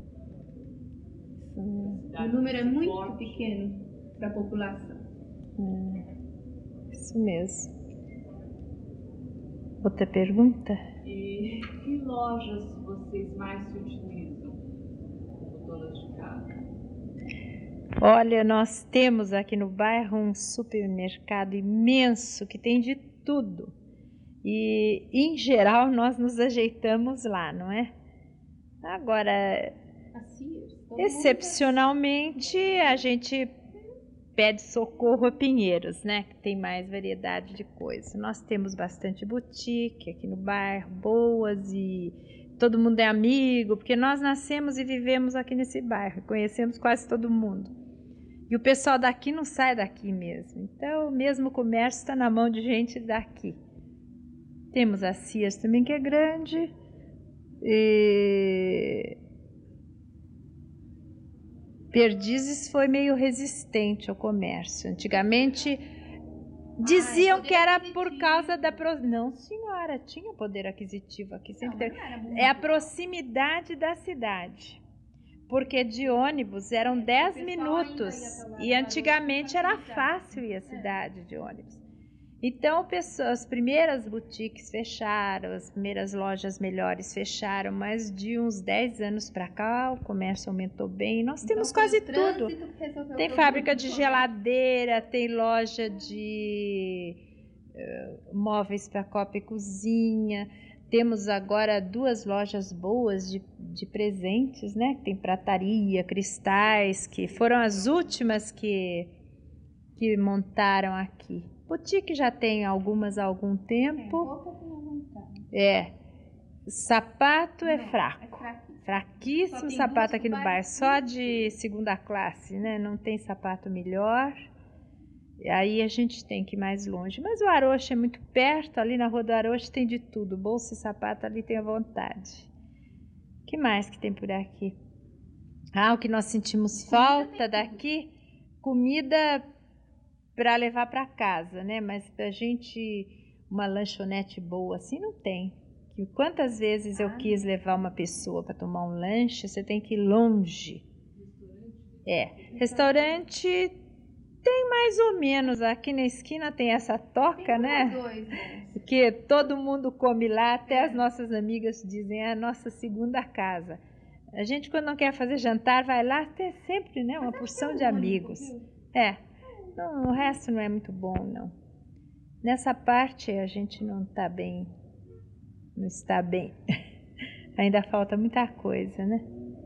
Hum. O número é muito forte. Pequeno para a população. Hum. Isso mesmo. Outra pergunta? E que lojas vocês mais se utilizam como donas de casa? Olha, nós temos aqui no bairro um supermercado imenso que tem de tudo. E, em geral, nós nos ajeitamos lá, não é? Agora, excepcionalmente, a gente pede socorro a Pinheiros, né? Que tem mais variedade de coisa. Nós temos bastante boutique aqui no bairro, boas, e todo mundo é amigo, porque nós nascemos e vivemos aqui nesse bairro, conhecemos quase todo mundo. E o pessoal daqui não sai daqui mesmo. Então, mesmo o comércio está na mão de gente daqui. Temos a Sears também, que é grande. E... Perdizes foi meio resistente ao comércio. Antigamente diziam Ah, é que era poder por aquisitivo. causa da... Pro... Não, senhora, tinha poder aquisitivo aqui. Sempre Não, teve. mas não era muito. É a proximidade da cidade. Porque de ônibus eram É, dez o pessoal minutos. ainda ia pra lá, E pra antigamente Varoto, era facilidade. fácil ir à É. cidade de ônibus. Então, pessoas, as primeiras boutiques fecharam, as primeiras lojas melhores fecharam, mas de uns dez anos para cá o comércio aumentou bem. Nós Então, temos foi quase o trânsito tudo. que resolveu o Tem problema fábrica do de comércio. geladeira, tem loja de uh, móveis para copa e cozinha. Temos agora duas lojas boas de, de presentes, né? Tem prataria, cristais, que foram as últimas que, que montaram aqui. Boutique já tem algumas há algum É, tempo. roupa tem à vontade. É. Sapato é Não, fraco. é fraquíssimo. Só Fraquíssimo tem sapato duas aqui no que bairro. vai Só vinte. de segunda classe, né? Não tem sapato melhor. Aí a gente tem que ir mais longe. Mas o Aroche é muito perto. Ali na rua do Aroche tem de tudo. Bolsa e sapato ali tem à vontade. O que mais que tem por aqui? Ah, o que nós sentimos falta daqui? Comida para levar para casa, né? Mas pra gente uma lanchonete boa assim não tem. Que quantas vezes eu Ah, quis levar uma pessoa para tomar um lanche, você tem que ir longe. É, restaurante tem mais ou menos. Aqui na esquina tem essa toca, Tem um né? ou dois, né? Que todo mundo come lá, até É. as nossas amigas dizem, é a nossa segunda casa. A gente, quando não quer fazer jantar, vai lá, tem sempre, né, uma Mas acho porção que é de o único, amigos. viu? É, não, o resto não é muito bom, não. Nessa parte a gente não está bem, não está bem. Ainda falta muita coisa, né?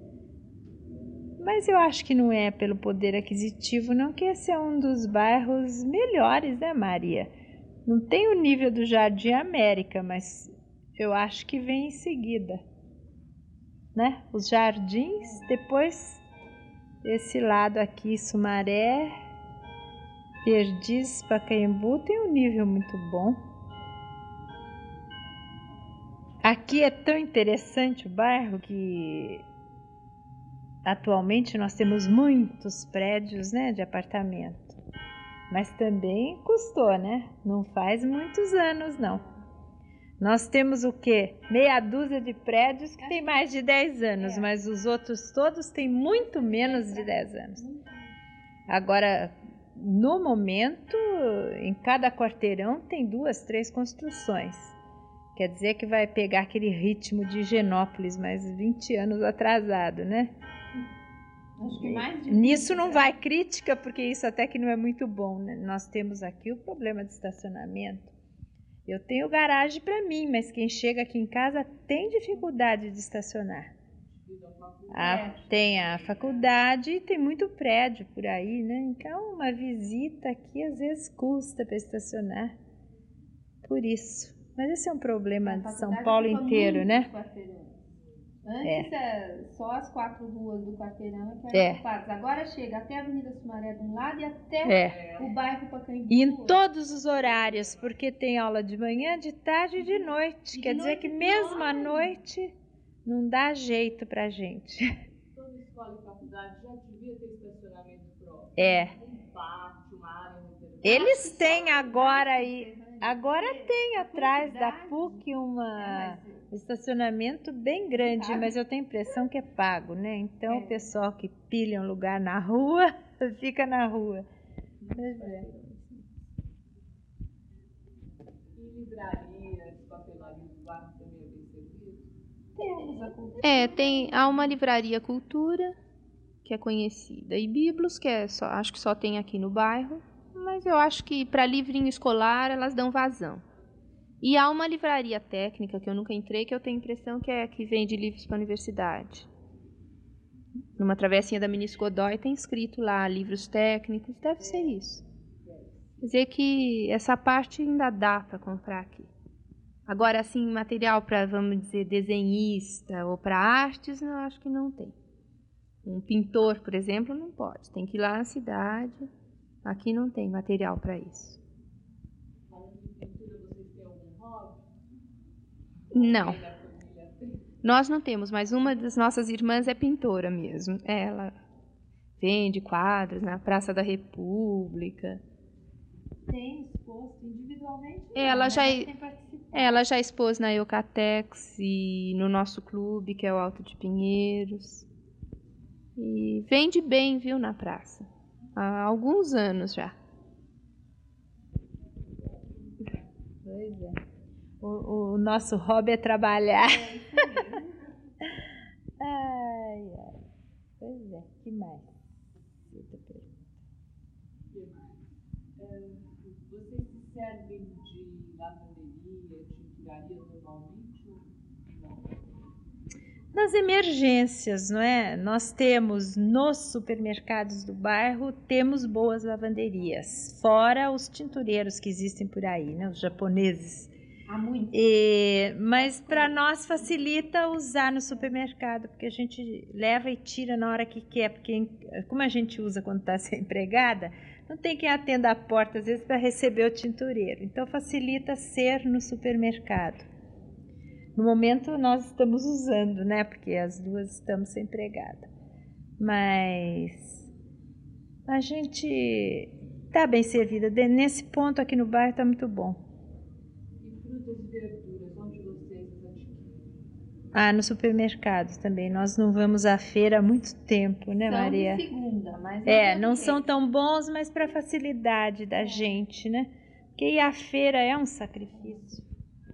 Mas eu acho que não é pelo poder aquisitivo, não, que esse é um dos bairros melhores, né, Maria? Não tem o nível do Jardim América, mas eu acho que vem em seguida, né? Os jardins, depois esse lado aqui, Sumaré, Perdizes, Pacaembu, tem um nível muito bom. Aqui é tão interessante o bairro que atualmente nós temos muitos prédios, né, de apartamento. Mas também custou, né? Não faz muitos anos, não. Nós temos o quê? Meia dúzia de prédios que tem mais de dez anos, mas os outros todos têm muito menos de dez anos. Agora, no momento, em cada quarteirão tem duas, três construções. Quer dizer que vai pegar aquele ritmo de Higienópolis, mais vinte anos atrasado, né? Acho que mais de Nisso vinte, não né? vai crítica, porque isso até que não é muito bom, né? Nós temos aqui o problema de estacionamento. Eu tenho garagem para mim, mas quem chega aqui em casa tem dificuldade de estacionar. A, tem a faculdade e tem muito prédio por aí, né? Então, uma visita aqui às vezes custa para estacionar. Por isso. Mas esse é um problema A de São faculdade Paulo ocupa inteiro, muitos né? quarteirões. Antes, é, só as quatro ruas do quarteirão é que É. eram ocupadas. Agora chega até a Avenida Sumaré de um lado e até É. o bairro Pacaembu. E em do outro. todos os horários, porque tem aula de manhã, de tarde e de noite. E Quer de dizer noite que pior mesmo à ainda. noite não dá jeito pra gente. Toda escola e faculdade já devia ter estacionamento próprio. É. Um pátio, uma área reservada. Eles têm agora aí, né? agora tem atrás da quantidade. P U C uma É, um estacionamento bem grande, Pago. mas eu tenho a impressão que é pago, né? Então É. o pessoal que pilha um lugar na rua fica na rua. Pois é. E livrarias, papelarias do bairro também é bem servido? Temos a cultura. É, tem, há uma livraria Cultura, que é conhecida, e Biblos, que é só, acho que só tem aqui no bairro, mas eu acho que para livrinho escolar elas dão vazão. E há uma livraria técnica, que eu nunca entrei, que eu tenho a impressão que é que vende livros para a universidade. Numa travessinha da Ministro Godoy tem escrito lá, livros técnicos, deve ser isso. Quer dizer que essa parte ainda dá para comprar aqui. Agora, assim, material para, vamos dizer, desenhista ou para artes, eu acho que não tem. Um pintor, por exemplo, não pode. Tem que ir lá na cidade. Aqui não tem material para isso. Falando de pintura, vocês têm algum hobby? Não. Nós não temos, mas uma das nossas irmãs é pintora mesmo. Ela vende quadros na Praça da República. Tem exposto individualmente? Ela não, já, né? Tem participado. ela já expôs na Eucatex e no nosso clube, que é o Alto de Pinheiros. E vende bem, viu, na praça. Há alguns anos já. Pois é. O, o nosso hobby é trabalhar. Ai, ai. Pois é, que mais? Outra pergunta. Que mais? É, vocês se servem de lavanderia, tinturaria normalmente ou não? Nas emergências, não é? Nós temos nos supermercados do bairro, temos boas lavanderias, fora os tintureiros que existem por aí, né? Os japoneses. Há muito. E, mas para nós facilita usar no supermercado, porque a gente leva e tira na hora que quer, porque como a gente usa quando está sem empregada, não tem quem atenda a porta às vezes para receber o tintureiro. Então facilita ser no supermercado. No momento nós estamos usando, né? Porque as duas estamos sem empregada. Mas a gente está bem servida. Nesse ponto aqui no bairro está muito bom. E frutas e verduras, onde vocês adquirem? Ah, no supermercado também. Nós não vamos à feira há muito tempo, né, São Maria? de segunda, mas É, não, não são tão bons, mas para facilidade da gente, né? Porque ir à feira é um sacrifício.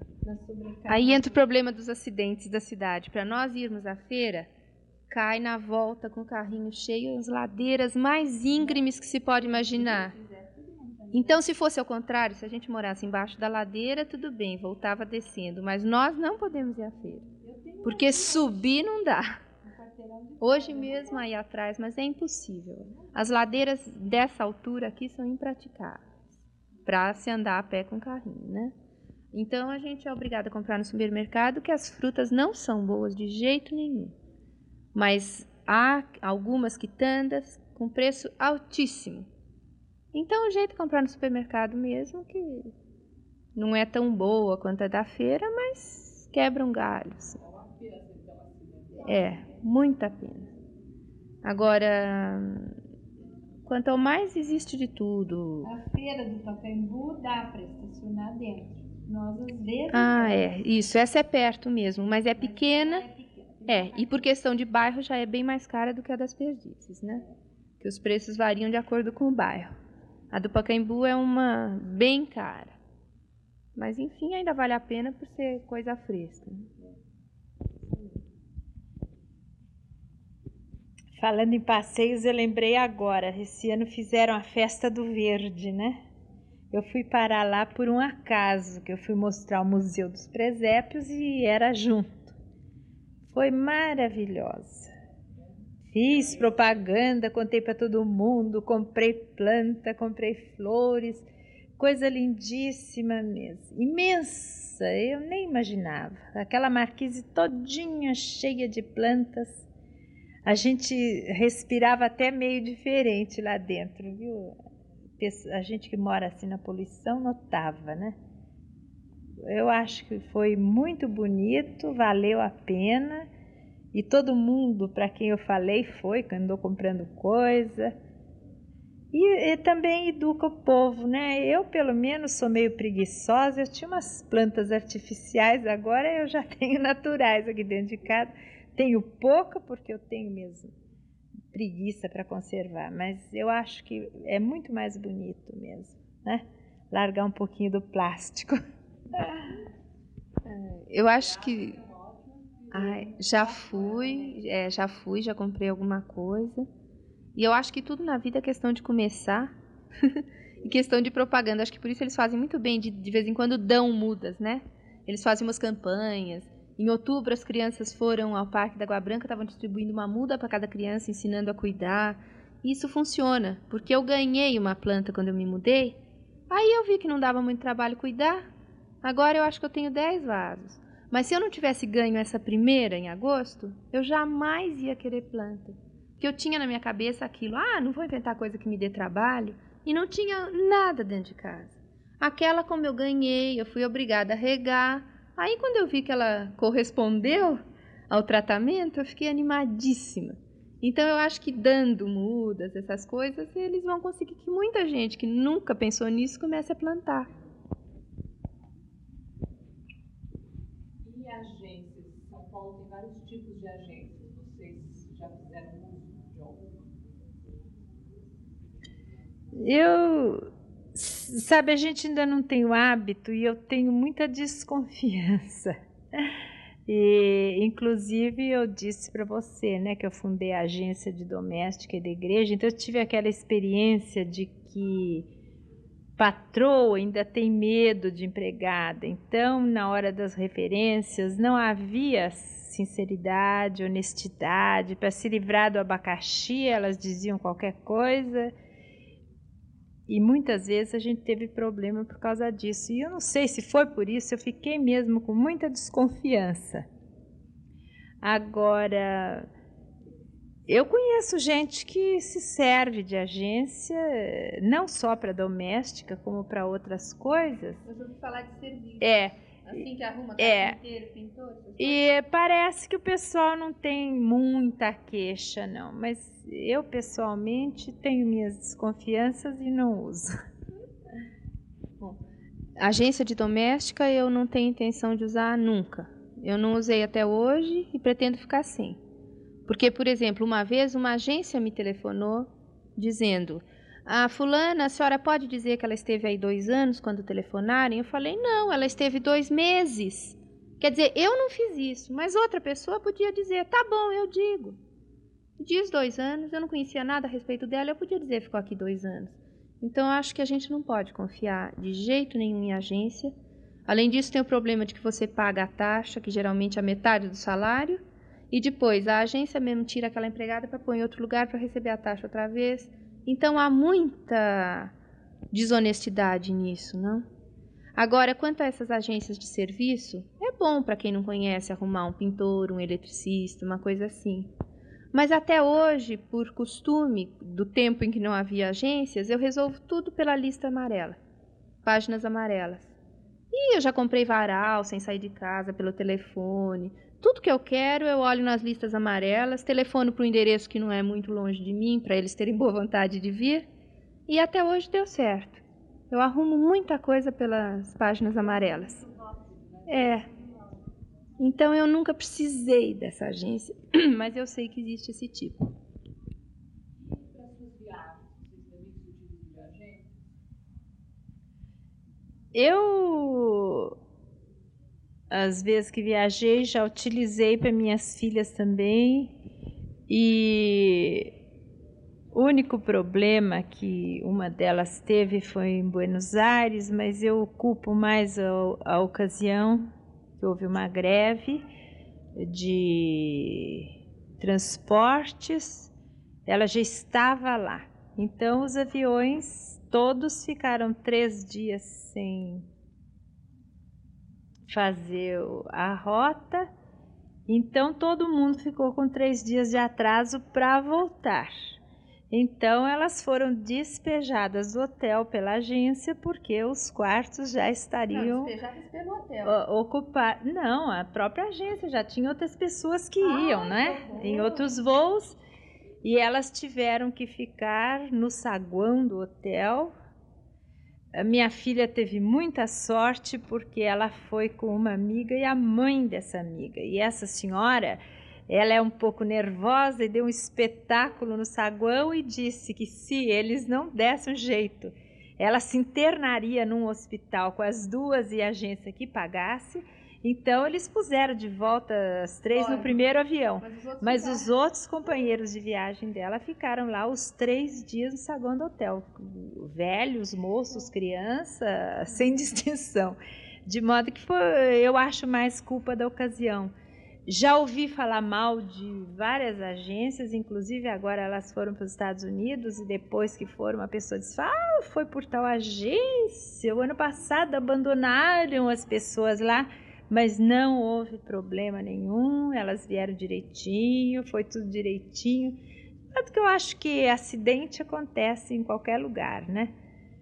Aí entra o problema dos acidentes da cidade. Para nós irmos à feira, cai na volta com o carrinho cheio, as ladeiras mais íngremes que se pode imaginar. Então, se fosse ao contrário, se a gente morasse embaixo da ladeira, tudo bem, voltava descendo. Mas nós não podemos ir à feira, porque subir não dá. Hoje mesmo aí atrás, mas é impossível. As ladeiras dessa altura aqui são impraticáveis para se andar a pé com carrinho, né? Então, a gente é obrigado a comprar no supermercado, que as frutas não são boas de jeito nenhum. Mas há algumas quitandas com preço altíssimo. Então, o jeito de comprar no supermercado mesmo, que não é tão boa quanto a da feira, mas quebra um galho. Assim. É, muita pena. Agora, quanto ao mais existe de tudo. A feira do Pacaembu dá para estacionar dentro. Nós, às vezes... Ah, é. Isso. Essa é perto mesmo, mas é pequena. É, e por questão de bairro já é bem mais cara do que a das Perdizes, né? Que os preços variam de acordo com o bairro. A do Pacaembu é uma bem cara. Mas, enfim, ainda vale a pena por ser coisa fresca. Falando em passeios, eu lembrei agora. Esse ano fizeram a Festa do Verde, né? Eu fui parar lá por um acaso, que eu fui mostrar o Museu dos Presépios e era junto. Foi maravilhosa. Fiz propaganda, contei para todo mundo, comprei planta, comprei flores, coisa lindíssima mesmo, imensa, eu nem imaginava. Aquela marquise todinha cheia de plantas, a gente respirava até meio diferente lá dentro, viu? A gente que mora assim na poluição notava, né? Eu acho que foi muito bonito, valeu a pena. E todo mundo para quem eu falei foi, que andou comprando coisa. E, e também educa o povo, né? Eu, pelo menos, sou meio preguiçosa. Eu tinha umas plantas artificiais, agora eu já tenho naturais aqui dentro de casa. Tenho pouca, porque eu tenho mesmo preguiça para conservar. Mas eu acho que é muito mais bonito mesmo, né? Largar um pouquinho do plástico. Eu acho que... Ai, já fui, é, já fui, já comprei alguma coisa. E eu acho que tudo na vida é questão de começar e questão de propaganda. Acho que por isso eles fazem muito bem, de, de vez em quando dão mudas, né? Eles fazem umas campanhas. Em outubro as crianças foram ao Parque da Água Branca, estavam distribuindo uma muda para cada criança, ensinando a cuidar. E isso funciona, porque eu ganhei uma planta quando eu me mudei. Aí eu vi que não dava muito trabalho cuidar. Agora eu acho que eu tenho dez vasos. Mas se eu não tivesse ganho essa primeira em agosto, eu jamais ia querer planta. Porque eu tinha na minha cabeça aquilo, ah, não vou inventar coisa que me dê trabalho. E não tinha nada dentro de casa. Aquela, como eu ganhei, eu fui obrigada a regar, Aí, quando eu vi que ela correspondeu ao tratamento, eu fiquei animadíssima. Então, eu acho que dando mudas, essas coisas, eles vão conseguir que muita gente que nunca pensou nisso comece a plantar. E agências? São Paulo tem vários tipos de agências. Vocês já fizeram uso de alguma? Eu, sabe, a gente ainda não tem o hábito e eu tenho muita desconfiança. E, inclusive, eu disse para você, né, que eu fundei a agência de doméstica e da igreja, então eu tive aquela experiência de que patroa ainda tem medo de empregada. Então, na hora das referências, não havia sinceridade, honestidade. Para se livrar do abacaxi, elas diziam qualquer coisa. E muitas vezes a gente teve problema por causa disso. E eu não sei se foi por isso, eu fiquei mesmo com muita desconfiança. Agora, eu conheço gente que se serve de agência, não só para doméstica, como para outras coisas. Eu já ouvi falar de serviço. É. Assim que arruma É. carpinteiro, pintor, essas E parece que o pessoal não tem muita queixa, não. Mas eu, pessoalmente, tenho minhas desconfianças e não uso. Bom, agência de doméstica eu não tenho intenção de usar nunca. Eu não usei até hoje e pretendo ficar sem. Porque, por exemplo, uma vez uma agência me telefonou dizendo: a fulana, a senhora pode dizer que ela esteve aí dois anos quando telefonarem? Eu falei: não, ela esteve dois meses. Quer dizer, eu não fiz isso, mas outra pessoa podia dizer: tá bom, eu digo. Diz dois anos, eu não conhecia nada a respeito dela, eu podia dizer: ficou aqui dois anos. Então, eu acho que a gente não pode confiar de jeito nenhum em agência. Além disso, tem o problema de que você paga a taxa, que geralmente é a metade do salário, e depois a agência mesmo tira aquela empregada para pôr em outro lugar para receber a taxa outra vez. Então, há muita desonestidade nisso, não? Agora, quanto a essas agências de serviço, é bom para quem não conhece arrumar um pintor, um eletricista, uma coisa assim. Mas até hoje, por costume do tempo em que não havia agências, eu resolvo tudo pela lista amarela, páginas amarelas. E eu já comprei varal sem sair de casa, pelo telefone. Tudo que eu quero, eu olho nas listas amarelas, telefono para o endereço que não é muito longe de mim, para eles terem boa vontade de vir. E até hoje deu certo. Eu arrumo muita coisa pelas páginas amarelas. É. Então eu nunca precisei dessa agência, mas eu sei que existe esse tipo. E para suas viagens, vocês também se utilizam de agência? Eu, às vezes que viajei, já utilizei para minhas filhas também. E o único problema que uma delas teve foi em Buenos Aires, mas eu culpo mais a, a ocasião que houve uma greve de transportes. Ela já estava lá. Então, os aviões todos ficaram três dias sem fazer a rota. Então, todo mundo ficou com três dias de atraso para voltar. Então, elas foram despejadas do hotel pela agência, porque os quartos já estariam... Não, despejadas pelo hotel. Ocupados. Não, a própria agência já tinha outras pessoas que Ah, iam, né? Em outros voos. E elas tiveram que ficar no saguão do hotel. A minha filha teve muita sorte, porque ela foi com uma amiga e a mãe dessa amiga. E essa senhora... ela é um pouco nervosa e deu um espetáculo no saguão e disse que se eles não dessem um jeito, ela se internaria num hospital com as duas e a agência que pagasse. Então, eles puseram de volta as três Olha, no primeiro avião. Mas, os outros, mas os outros companheiros de viagem dela ficaram lá os três dias no saguão do hotel. Velhos, moços, crianças, sem distinção. De modo que foi, eu acho mais culpa da ocasião. Já ouvi falar mal de várias agências, inclusive agora elas foram para os Estados Unidos e depois que foram, uma pessoa disse: ah, foi por tal agência, o ano passado abandonaram as pessoas lá, mas não houve problema nenhum, elas vieram direitinho, foi tudo direitinho. Tanto que eu acho que acidente acontece em qualquer lugar, né?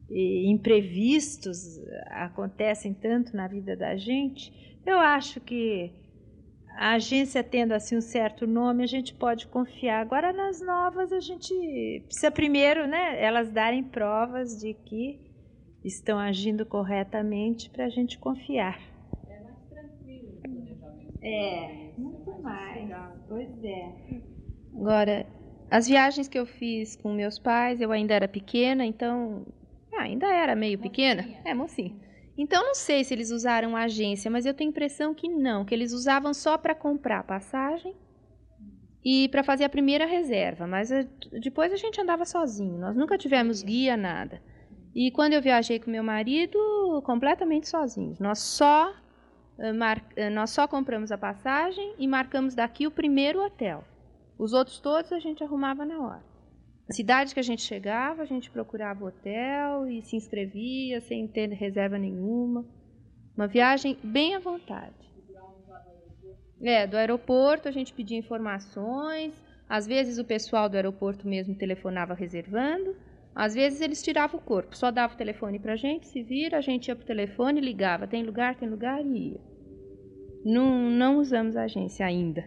e imprevistos acontecem tanto na vida da gente, eu acho que a agência tendo assim um certo nome, a gente pode confiar. Agora nas novas a gente precisa primeiro, né, elas darem provas de que estão agindo corretamente para a gente confiar. É mais tranquilo o planejamento. É, muito mais. Pois é. Agora, as viagens que eu fiz com meus pais, eu ainda era pequena, então... Ah, ainda era meio pequena. É, mocinha. Então, não sei se eles usaram a agência, mas eu tenho a impressão que não, que eles usavam só para comprar passagem e para fazer a primeira reserva. Mas a, depois a gente andava sozinho, nós nunca tivemos guia, nada. E quando eu viajei com meu marido, completamente sozinhos. Nós só, mar, nós só compramos a passagem e marcamos daqui o primeiro hotel. Os outros todos a gente arrumava na hora. Na cidade que a gente chegava, a gente procurava hotel e se inscrevia sem ter reserva nenhuma. Uma viagem bem à vontade. É, do aeroporto a gente pedia informações. Às vezes o pessoal do aeroporto mesmo telefonava reservando. Às vezes eles tiravam o corpo, só dava o telefone pra gente, se vira, a gente ia pro telefone, ligava, tem lugar, tem lugar e ia. Não, não usamos a agência ainda.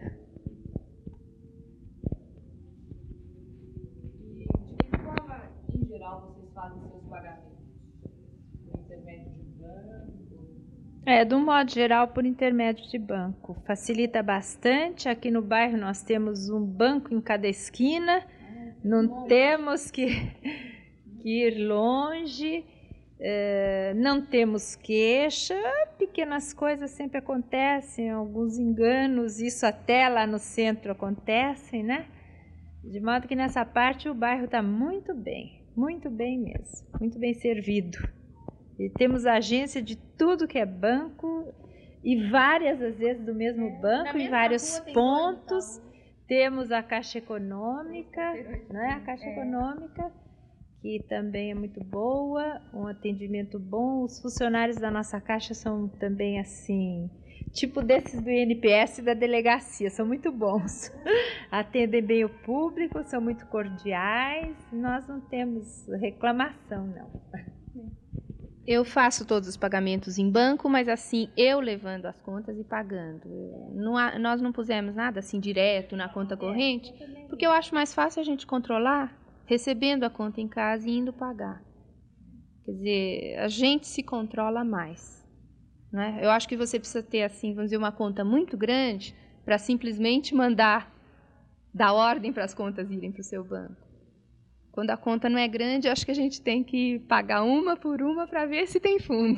É, de um modo geral, por intermédio de banco. Facilita bastante. Aqui no bairro nós temos um banco em cada esquina. Não temos que, que ir longe. É, não temos queixa. Pequenas coisas sempre acontecem, alguns enganos. Isso até lá no centro acontecem, né? De modo que nessa parte o bairro está muito bem. Muito bem mesmo. Muito bem servido. E temos agência de tudo que é banco e várias, às vezes, do mesmo é, banco, em vários pontos. Temos a Caixa Econômica, né? A Caixa é. Econômica, que também é muito boa, um atendimento bom. Os funcionários da nossa Caixa são também, assim, tipo desses do I N P S e da delegacia, são muito bons. Atendem bem o público, são muito cordiais, nós não temos reclamação, não. Eu faço todos os pagamentos em banco, mas assim, eu levando as contas e pagando. Não há, nós não pusemos nada assim direto na conta corrente, porque eu acho mais fácil a gente controlar recebendo a conta em casa e indo pagar. Quer dizer, a gente se controla mais, né? Eu acho que você precisa ter, assim, vamos dizer, uma conta muito grande para simplesmente mandar, dar ordem para as contas irem para o seu banco. Quando a conta não é grande, acho que a gente tem que pagar uma por uma para ver se tem fundo.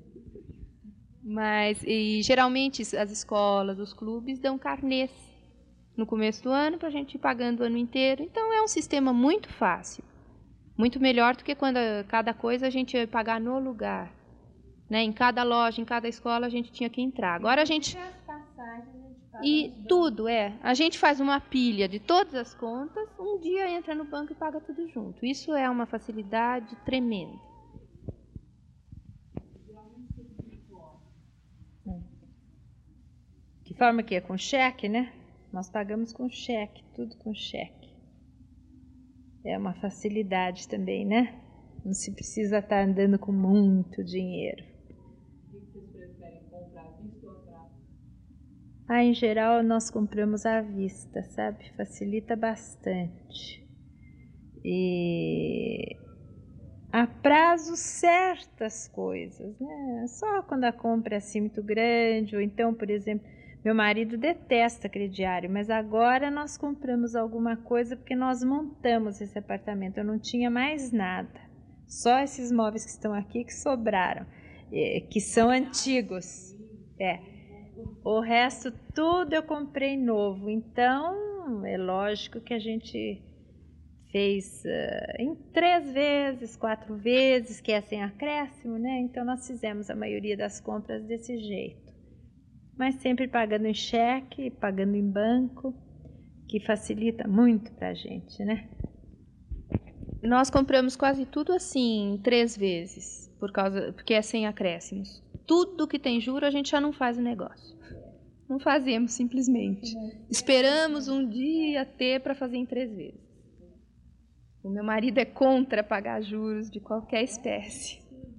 Mas, e, geralmente, as escolas, os clubes dão carnês no começo do ano para a gente ir pagando o ano inteiro. Então, é um sistema muito fácil. Muito melhor do que quando cada coisa a gente ia pagar no lugar. Né? Em cada loja, em cada escola, a gente tinha que entrar. Agora a gente... E tudo, é. A gente faz uma pilha de todas as contas, um dia entra no banco e paga tudo junto. Isso é uma facilidade tremenda. Que forma que é? Com cheque, né? Nós pagamos com cheque, tudo com cheque. É uma facilidade também, né? Não se precisa estar andando com muito dinheiro. Ah, em geral, nós compramos à vista, sabe? Facilita bastante. E a prazo certas coisas, né? Só quando a compra é assim muito grande, ou então, por exemplo, meu marido detesta crediário, mas agora nós compramos alguma coisa porque nós montamos esse apartamento. Eu não tinha mais nada, só esses móveis que estão aqui que sobraram, que são antigos. É. O resto tudo eu comprei novo, então é lógico que a gente fez uh, em três vezes, quatro vezes, que é sem acréscimo, né? Então nós fizemos a maioria das compras desse jeito, mas sempre pagando em cheque, pagando em banco, que facilita muito para a gente, né? Nós compramos quase tudo assim três vezes, por causa, porque é sem acréscimos. Tudo que tem juro a gente já não faz o negócio. Não fazemos simplesmente. Esperamos um dia ter para fazer em três vezes. O meu marido é contra pagar juros de qualquer espécie.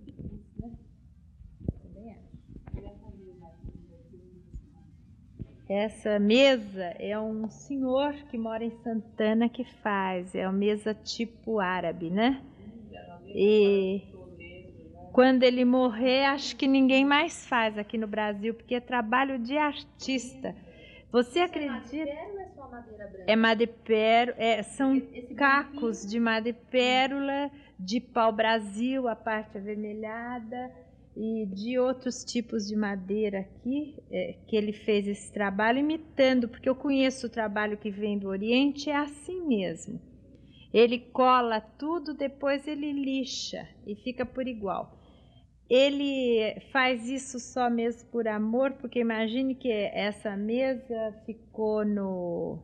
Essa mesa é um senhor que mora em Santana que faz, é uma mesa tipo árabe, né? E quando ele morrer, acho que ninguém mais faz aqui no Brasil, porque é trabalho de artista. Você acredita? É só madeira branca? É madrepérola, é, são cacos de madrepérola, de pau-brasil, a parte avermelhada, e de outros tipos de madeira aqui, é, que ele fez esse trabalho imitando, porque eu conheço o trabalho que vem do Oriente, é assim mesmo. Ele cola tudo, depois ele lixa e fica por igual. Ele faz isso só mesmo por amor, porque imagine que essa mesa ficou no,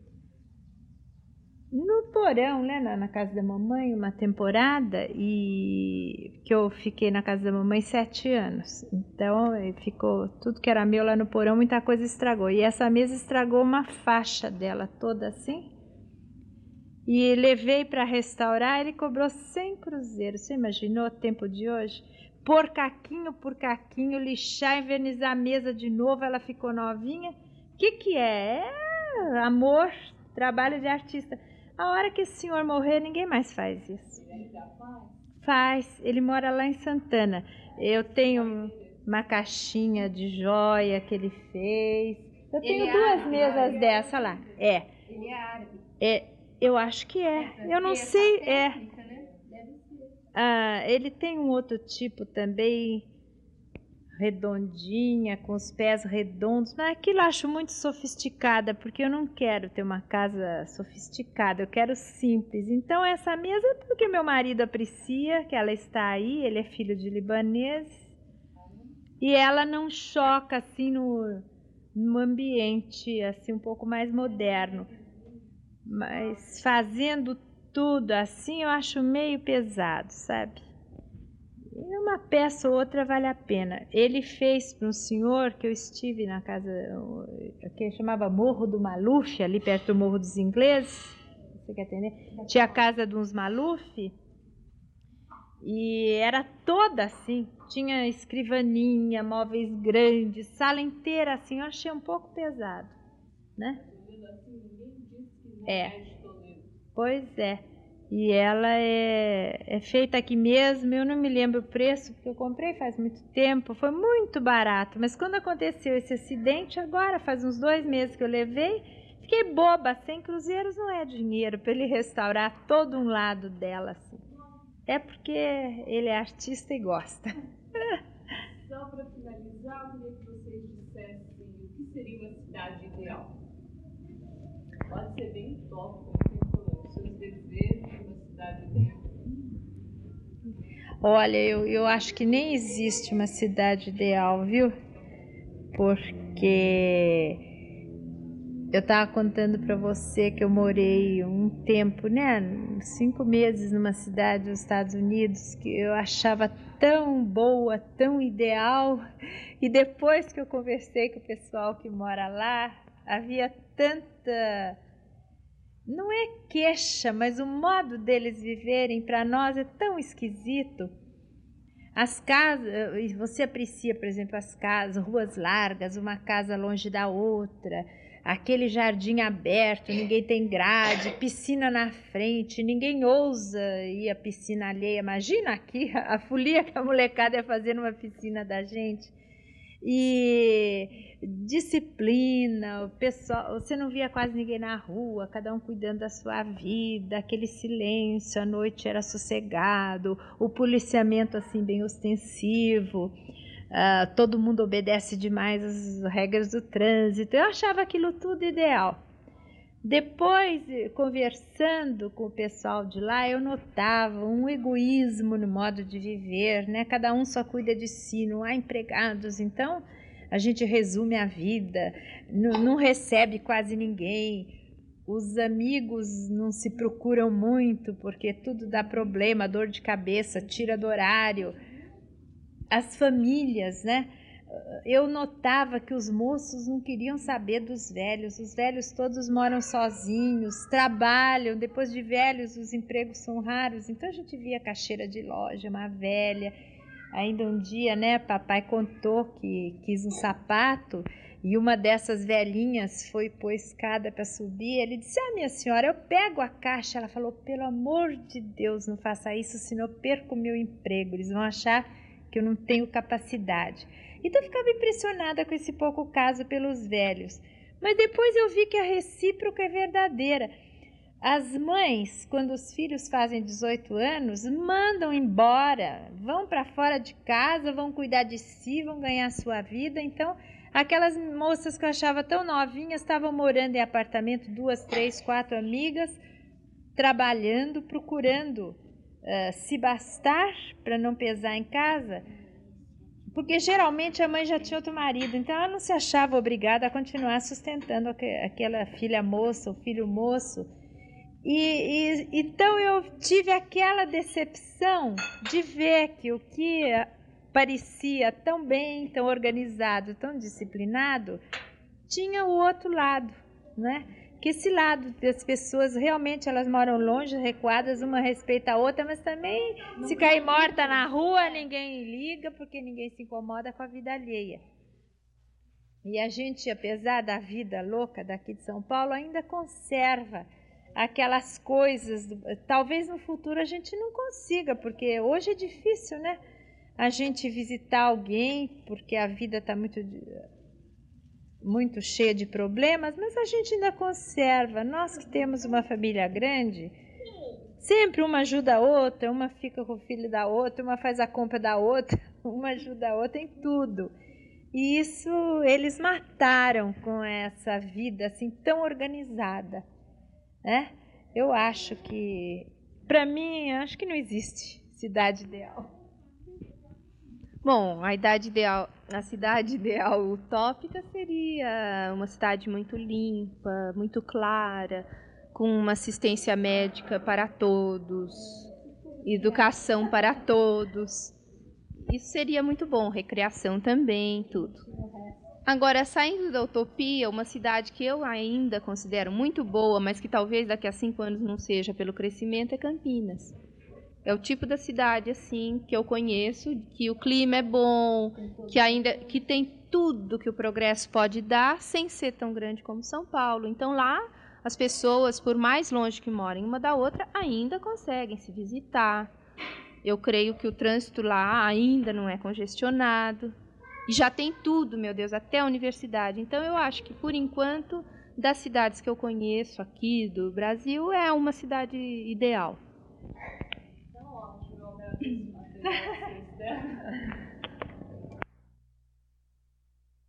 no porão, né, na, na casa da mamãe, uma temporada, e que eu fiquei na casa da mamãe sete anos. Então ficou tudo que era meu lá no porão, muita coisa estragou. E essa mesa estragou uma faixa dela toda assim. E levei para restaurar, ele cobrou cem cruzeiros. Você imaginou o tempo de hoje? Por caquinho por caquinho, lixar, envernizar a mesa de novo, ela ficou novinha. O que que é? É amor, trabalho de artista. A hora que esse senhor morrer, ninguém mais faz isso. Faz, ele mora lá em Santana. Eu tenho uma caixinha de joia que ele fez. Eu tenho Ele é duas árabe, mesas né? dessa lá. É, Ele é árabe. é, eu acho que é. Eu não sei, é. Técnica, né? Deve ser. Ah, ele tem um outro tipo também, redondinha, com os pés redondos, mas aquilo eu acho muito sofisticada, porque eu não quero ter uma casa sofisticada, eu quero simples. Então essa mesa é porque meu marido aprecia, que ela está aí, ele é filho de libanês, e ela não choca assim no, no ambiente, assim um pouco mais moderno. Mas fazendo tudo assim eu acho meio pesado, sabe? E uma peça ou outra vale a pena. Ele fez para um senhor que eu estive na casa, que chamava Morro do Maluf, ali perto do Morro dos Ingleses. Você quer entender? Tinha a casa de uns Maluf e era toda assim. Tinha escrivaninha, móveis grandes, sala inteira assim. Eu achei um pouco pesado, né? É. Pois é. E ela é, é feita aqui mesmo, eu não me lembro o preço, porque eu comprei faz muito tempo, foi muito barato. Mas quando aconteceu esse acidente, agora faz uns dois meses que eu levei, fiquei boba, cem cruzeiros não é dinheiro para ele restaurar todo um lado dela assim. É porque ele é artista e gosta. Só para finalizar, eu queria que vocês dissessem o que seria uma cidade ideal. Pode ser bem utópico, os seus desejos de uma cidade ideal. Olha, eu, eu acho que nem existe uma cidade ideal, viu? Porque eu estava contando para você que eu morei um tempo, né? Cinco meses numa cidade dos Estados Unidos que eu achava tão boa, tão ideal. E depois que eu conversei com o pessoal que mora lá, havia tanta... Não é queixa, mas o modo deles viverem para nós é tão esquisito. As casas, você aprecia, por exemplo, as casas, ruas largas, uma casa longe da outra, aquele jardim aberto, ninguém tem grade, piscina na frente, ninguém ousa ir à piscina alheia. Imagina aqui a folia que a molecada ia fazer numa piscina da gente. E disciplina, o pessoal, você não via quase ninguém na rua, cada um cuidando da sua vida, aquele silêncio, a noite era sossegado, o policiamento assim bem ostensivo, uh, todo mundo obedece demais às regras do trânsito. Eu achava aquilo tudo ideal. Depois, conversando com o pessoal de lá, eu notava um egoísmo no modo de viver, né? Cada um só cuida de si, não há empregados, então a gente resume a vida, não, não recebe quase ninguém, os amigos não se procuram muito, porque tudo dá problema, dor de cabeça, tira do horário. As famílias, né? eu notava que os moços não queriam saber dos velhos. Os velhos todos moram sozinhos, trabalham. Depois de velhos, os empregos são raros. Então a gente via caixeira de loja, uma velha. Ainda um dia, né, papai contou que quis um sapato e uma dessas velhinhas foi pôr escada para subir. Ele disse: ah, minha senhora, eu pego a caixa. Ela falou: pelo amor de Deus, não faça isso, senão eu perco o meu emprego. Eles vão achar que eu não tenho capacidade. Então eu ficava impressionada com esse pouco caso pelos velhos. Mas depois eu vi que a recíproca é verdadeira. As mães, quando os filhos fazem dezoito anos, mandam embora, vão para fora de casa, vão cuidar de si, vão ganhar sua vida. Então, aquelas moças que eu achava tão novinhas estavam morando em apartamento, duas, três, quatro amigas, trabalhando, procurando uh, se bastar para não pesar em casa. Porque geralmente a mãe já tinha outro marido, então ela não se achava obrigada a continuar sustentando aquela filha moça, o filho moço. E, e então eu tive aquela decepção de ver que o que parecia tão bem, tão organizado, tão disciplinado, tinha o outro lado, né? Que esse lado das pessoas realmente elas moram longe, recuadas, uma respeita a outra, mas também se cair morta na rua ninguém liga porque ninguém se incomoda com a vida alheia. E a gente, apesar da vida louca daqui de São Paulo, ainda conserva aquelas coisas. Talvez no futuro a gente não consiga, porque hoje é difícil, né? A gente visitar alguém, porque a vida está muito muito cheia de problemas, mas a gente ainda conserva. Nós que temos uma família grande, sempre uma ajuda a outra, uma fica com o filho da outra, uma faz a compra da outra, uma ajuda a outra em tudo. E isso eles mataram com essa vida assim tão organizada, né? Eu acho que, para mim, acho que não existe cidade ideal. Bom, a idade ideal, a cidade ideal utópica seria uma cidade muito limpa, muito clara, com uma assistência médica para todos, educação para todos. Isso seria muito bom, recreação também, tudo. Agora, saindo da utopia, uma cidade que eu ainda considero muito boa, mas que talvez daqui a cinco anos não seja pelo crescimento, é Campinas. É o tipo da cidade assim que eu conheço, que o clima é bom, que ainda que tem tudo que o progresso pode dar, sem ser tão grande como São Paulo. Então lá as pessoas, por mais longe que morem uma da outra, ainda conseguem se visitar. Eu creio que o trânsito lá ainda não é congestionado e já tem tudo, meu Deus, até a universidade. Então eu acho que por enquanto das cidades que eu conheço aqui do Brasil é uma cidade ideal.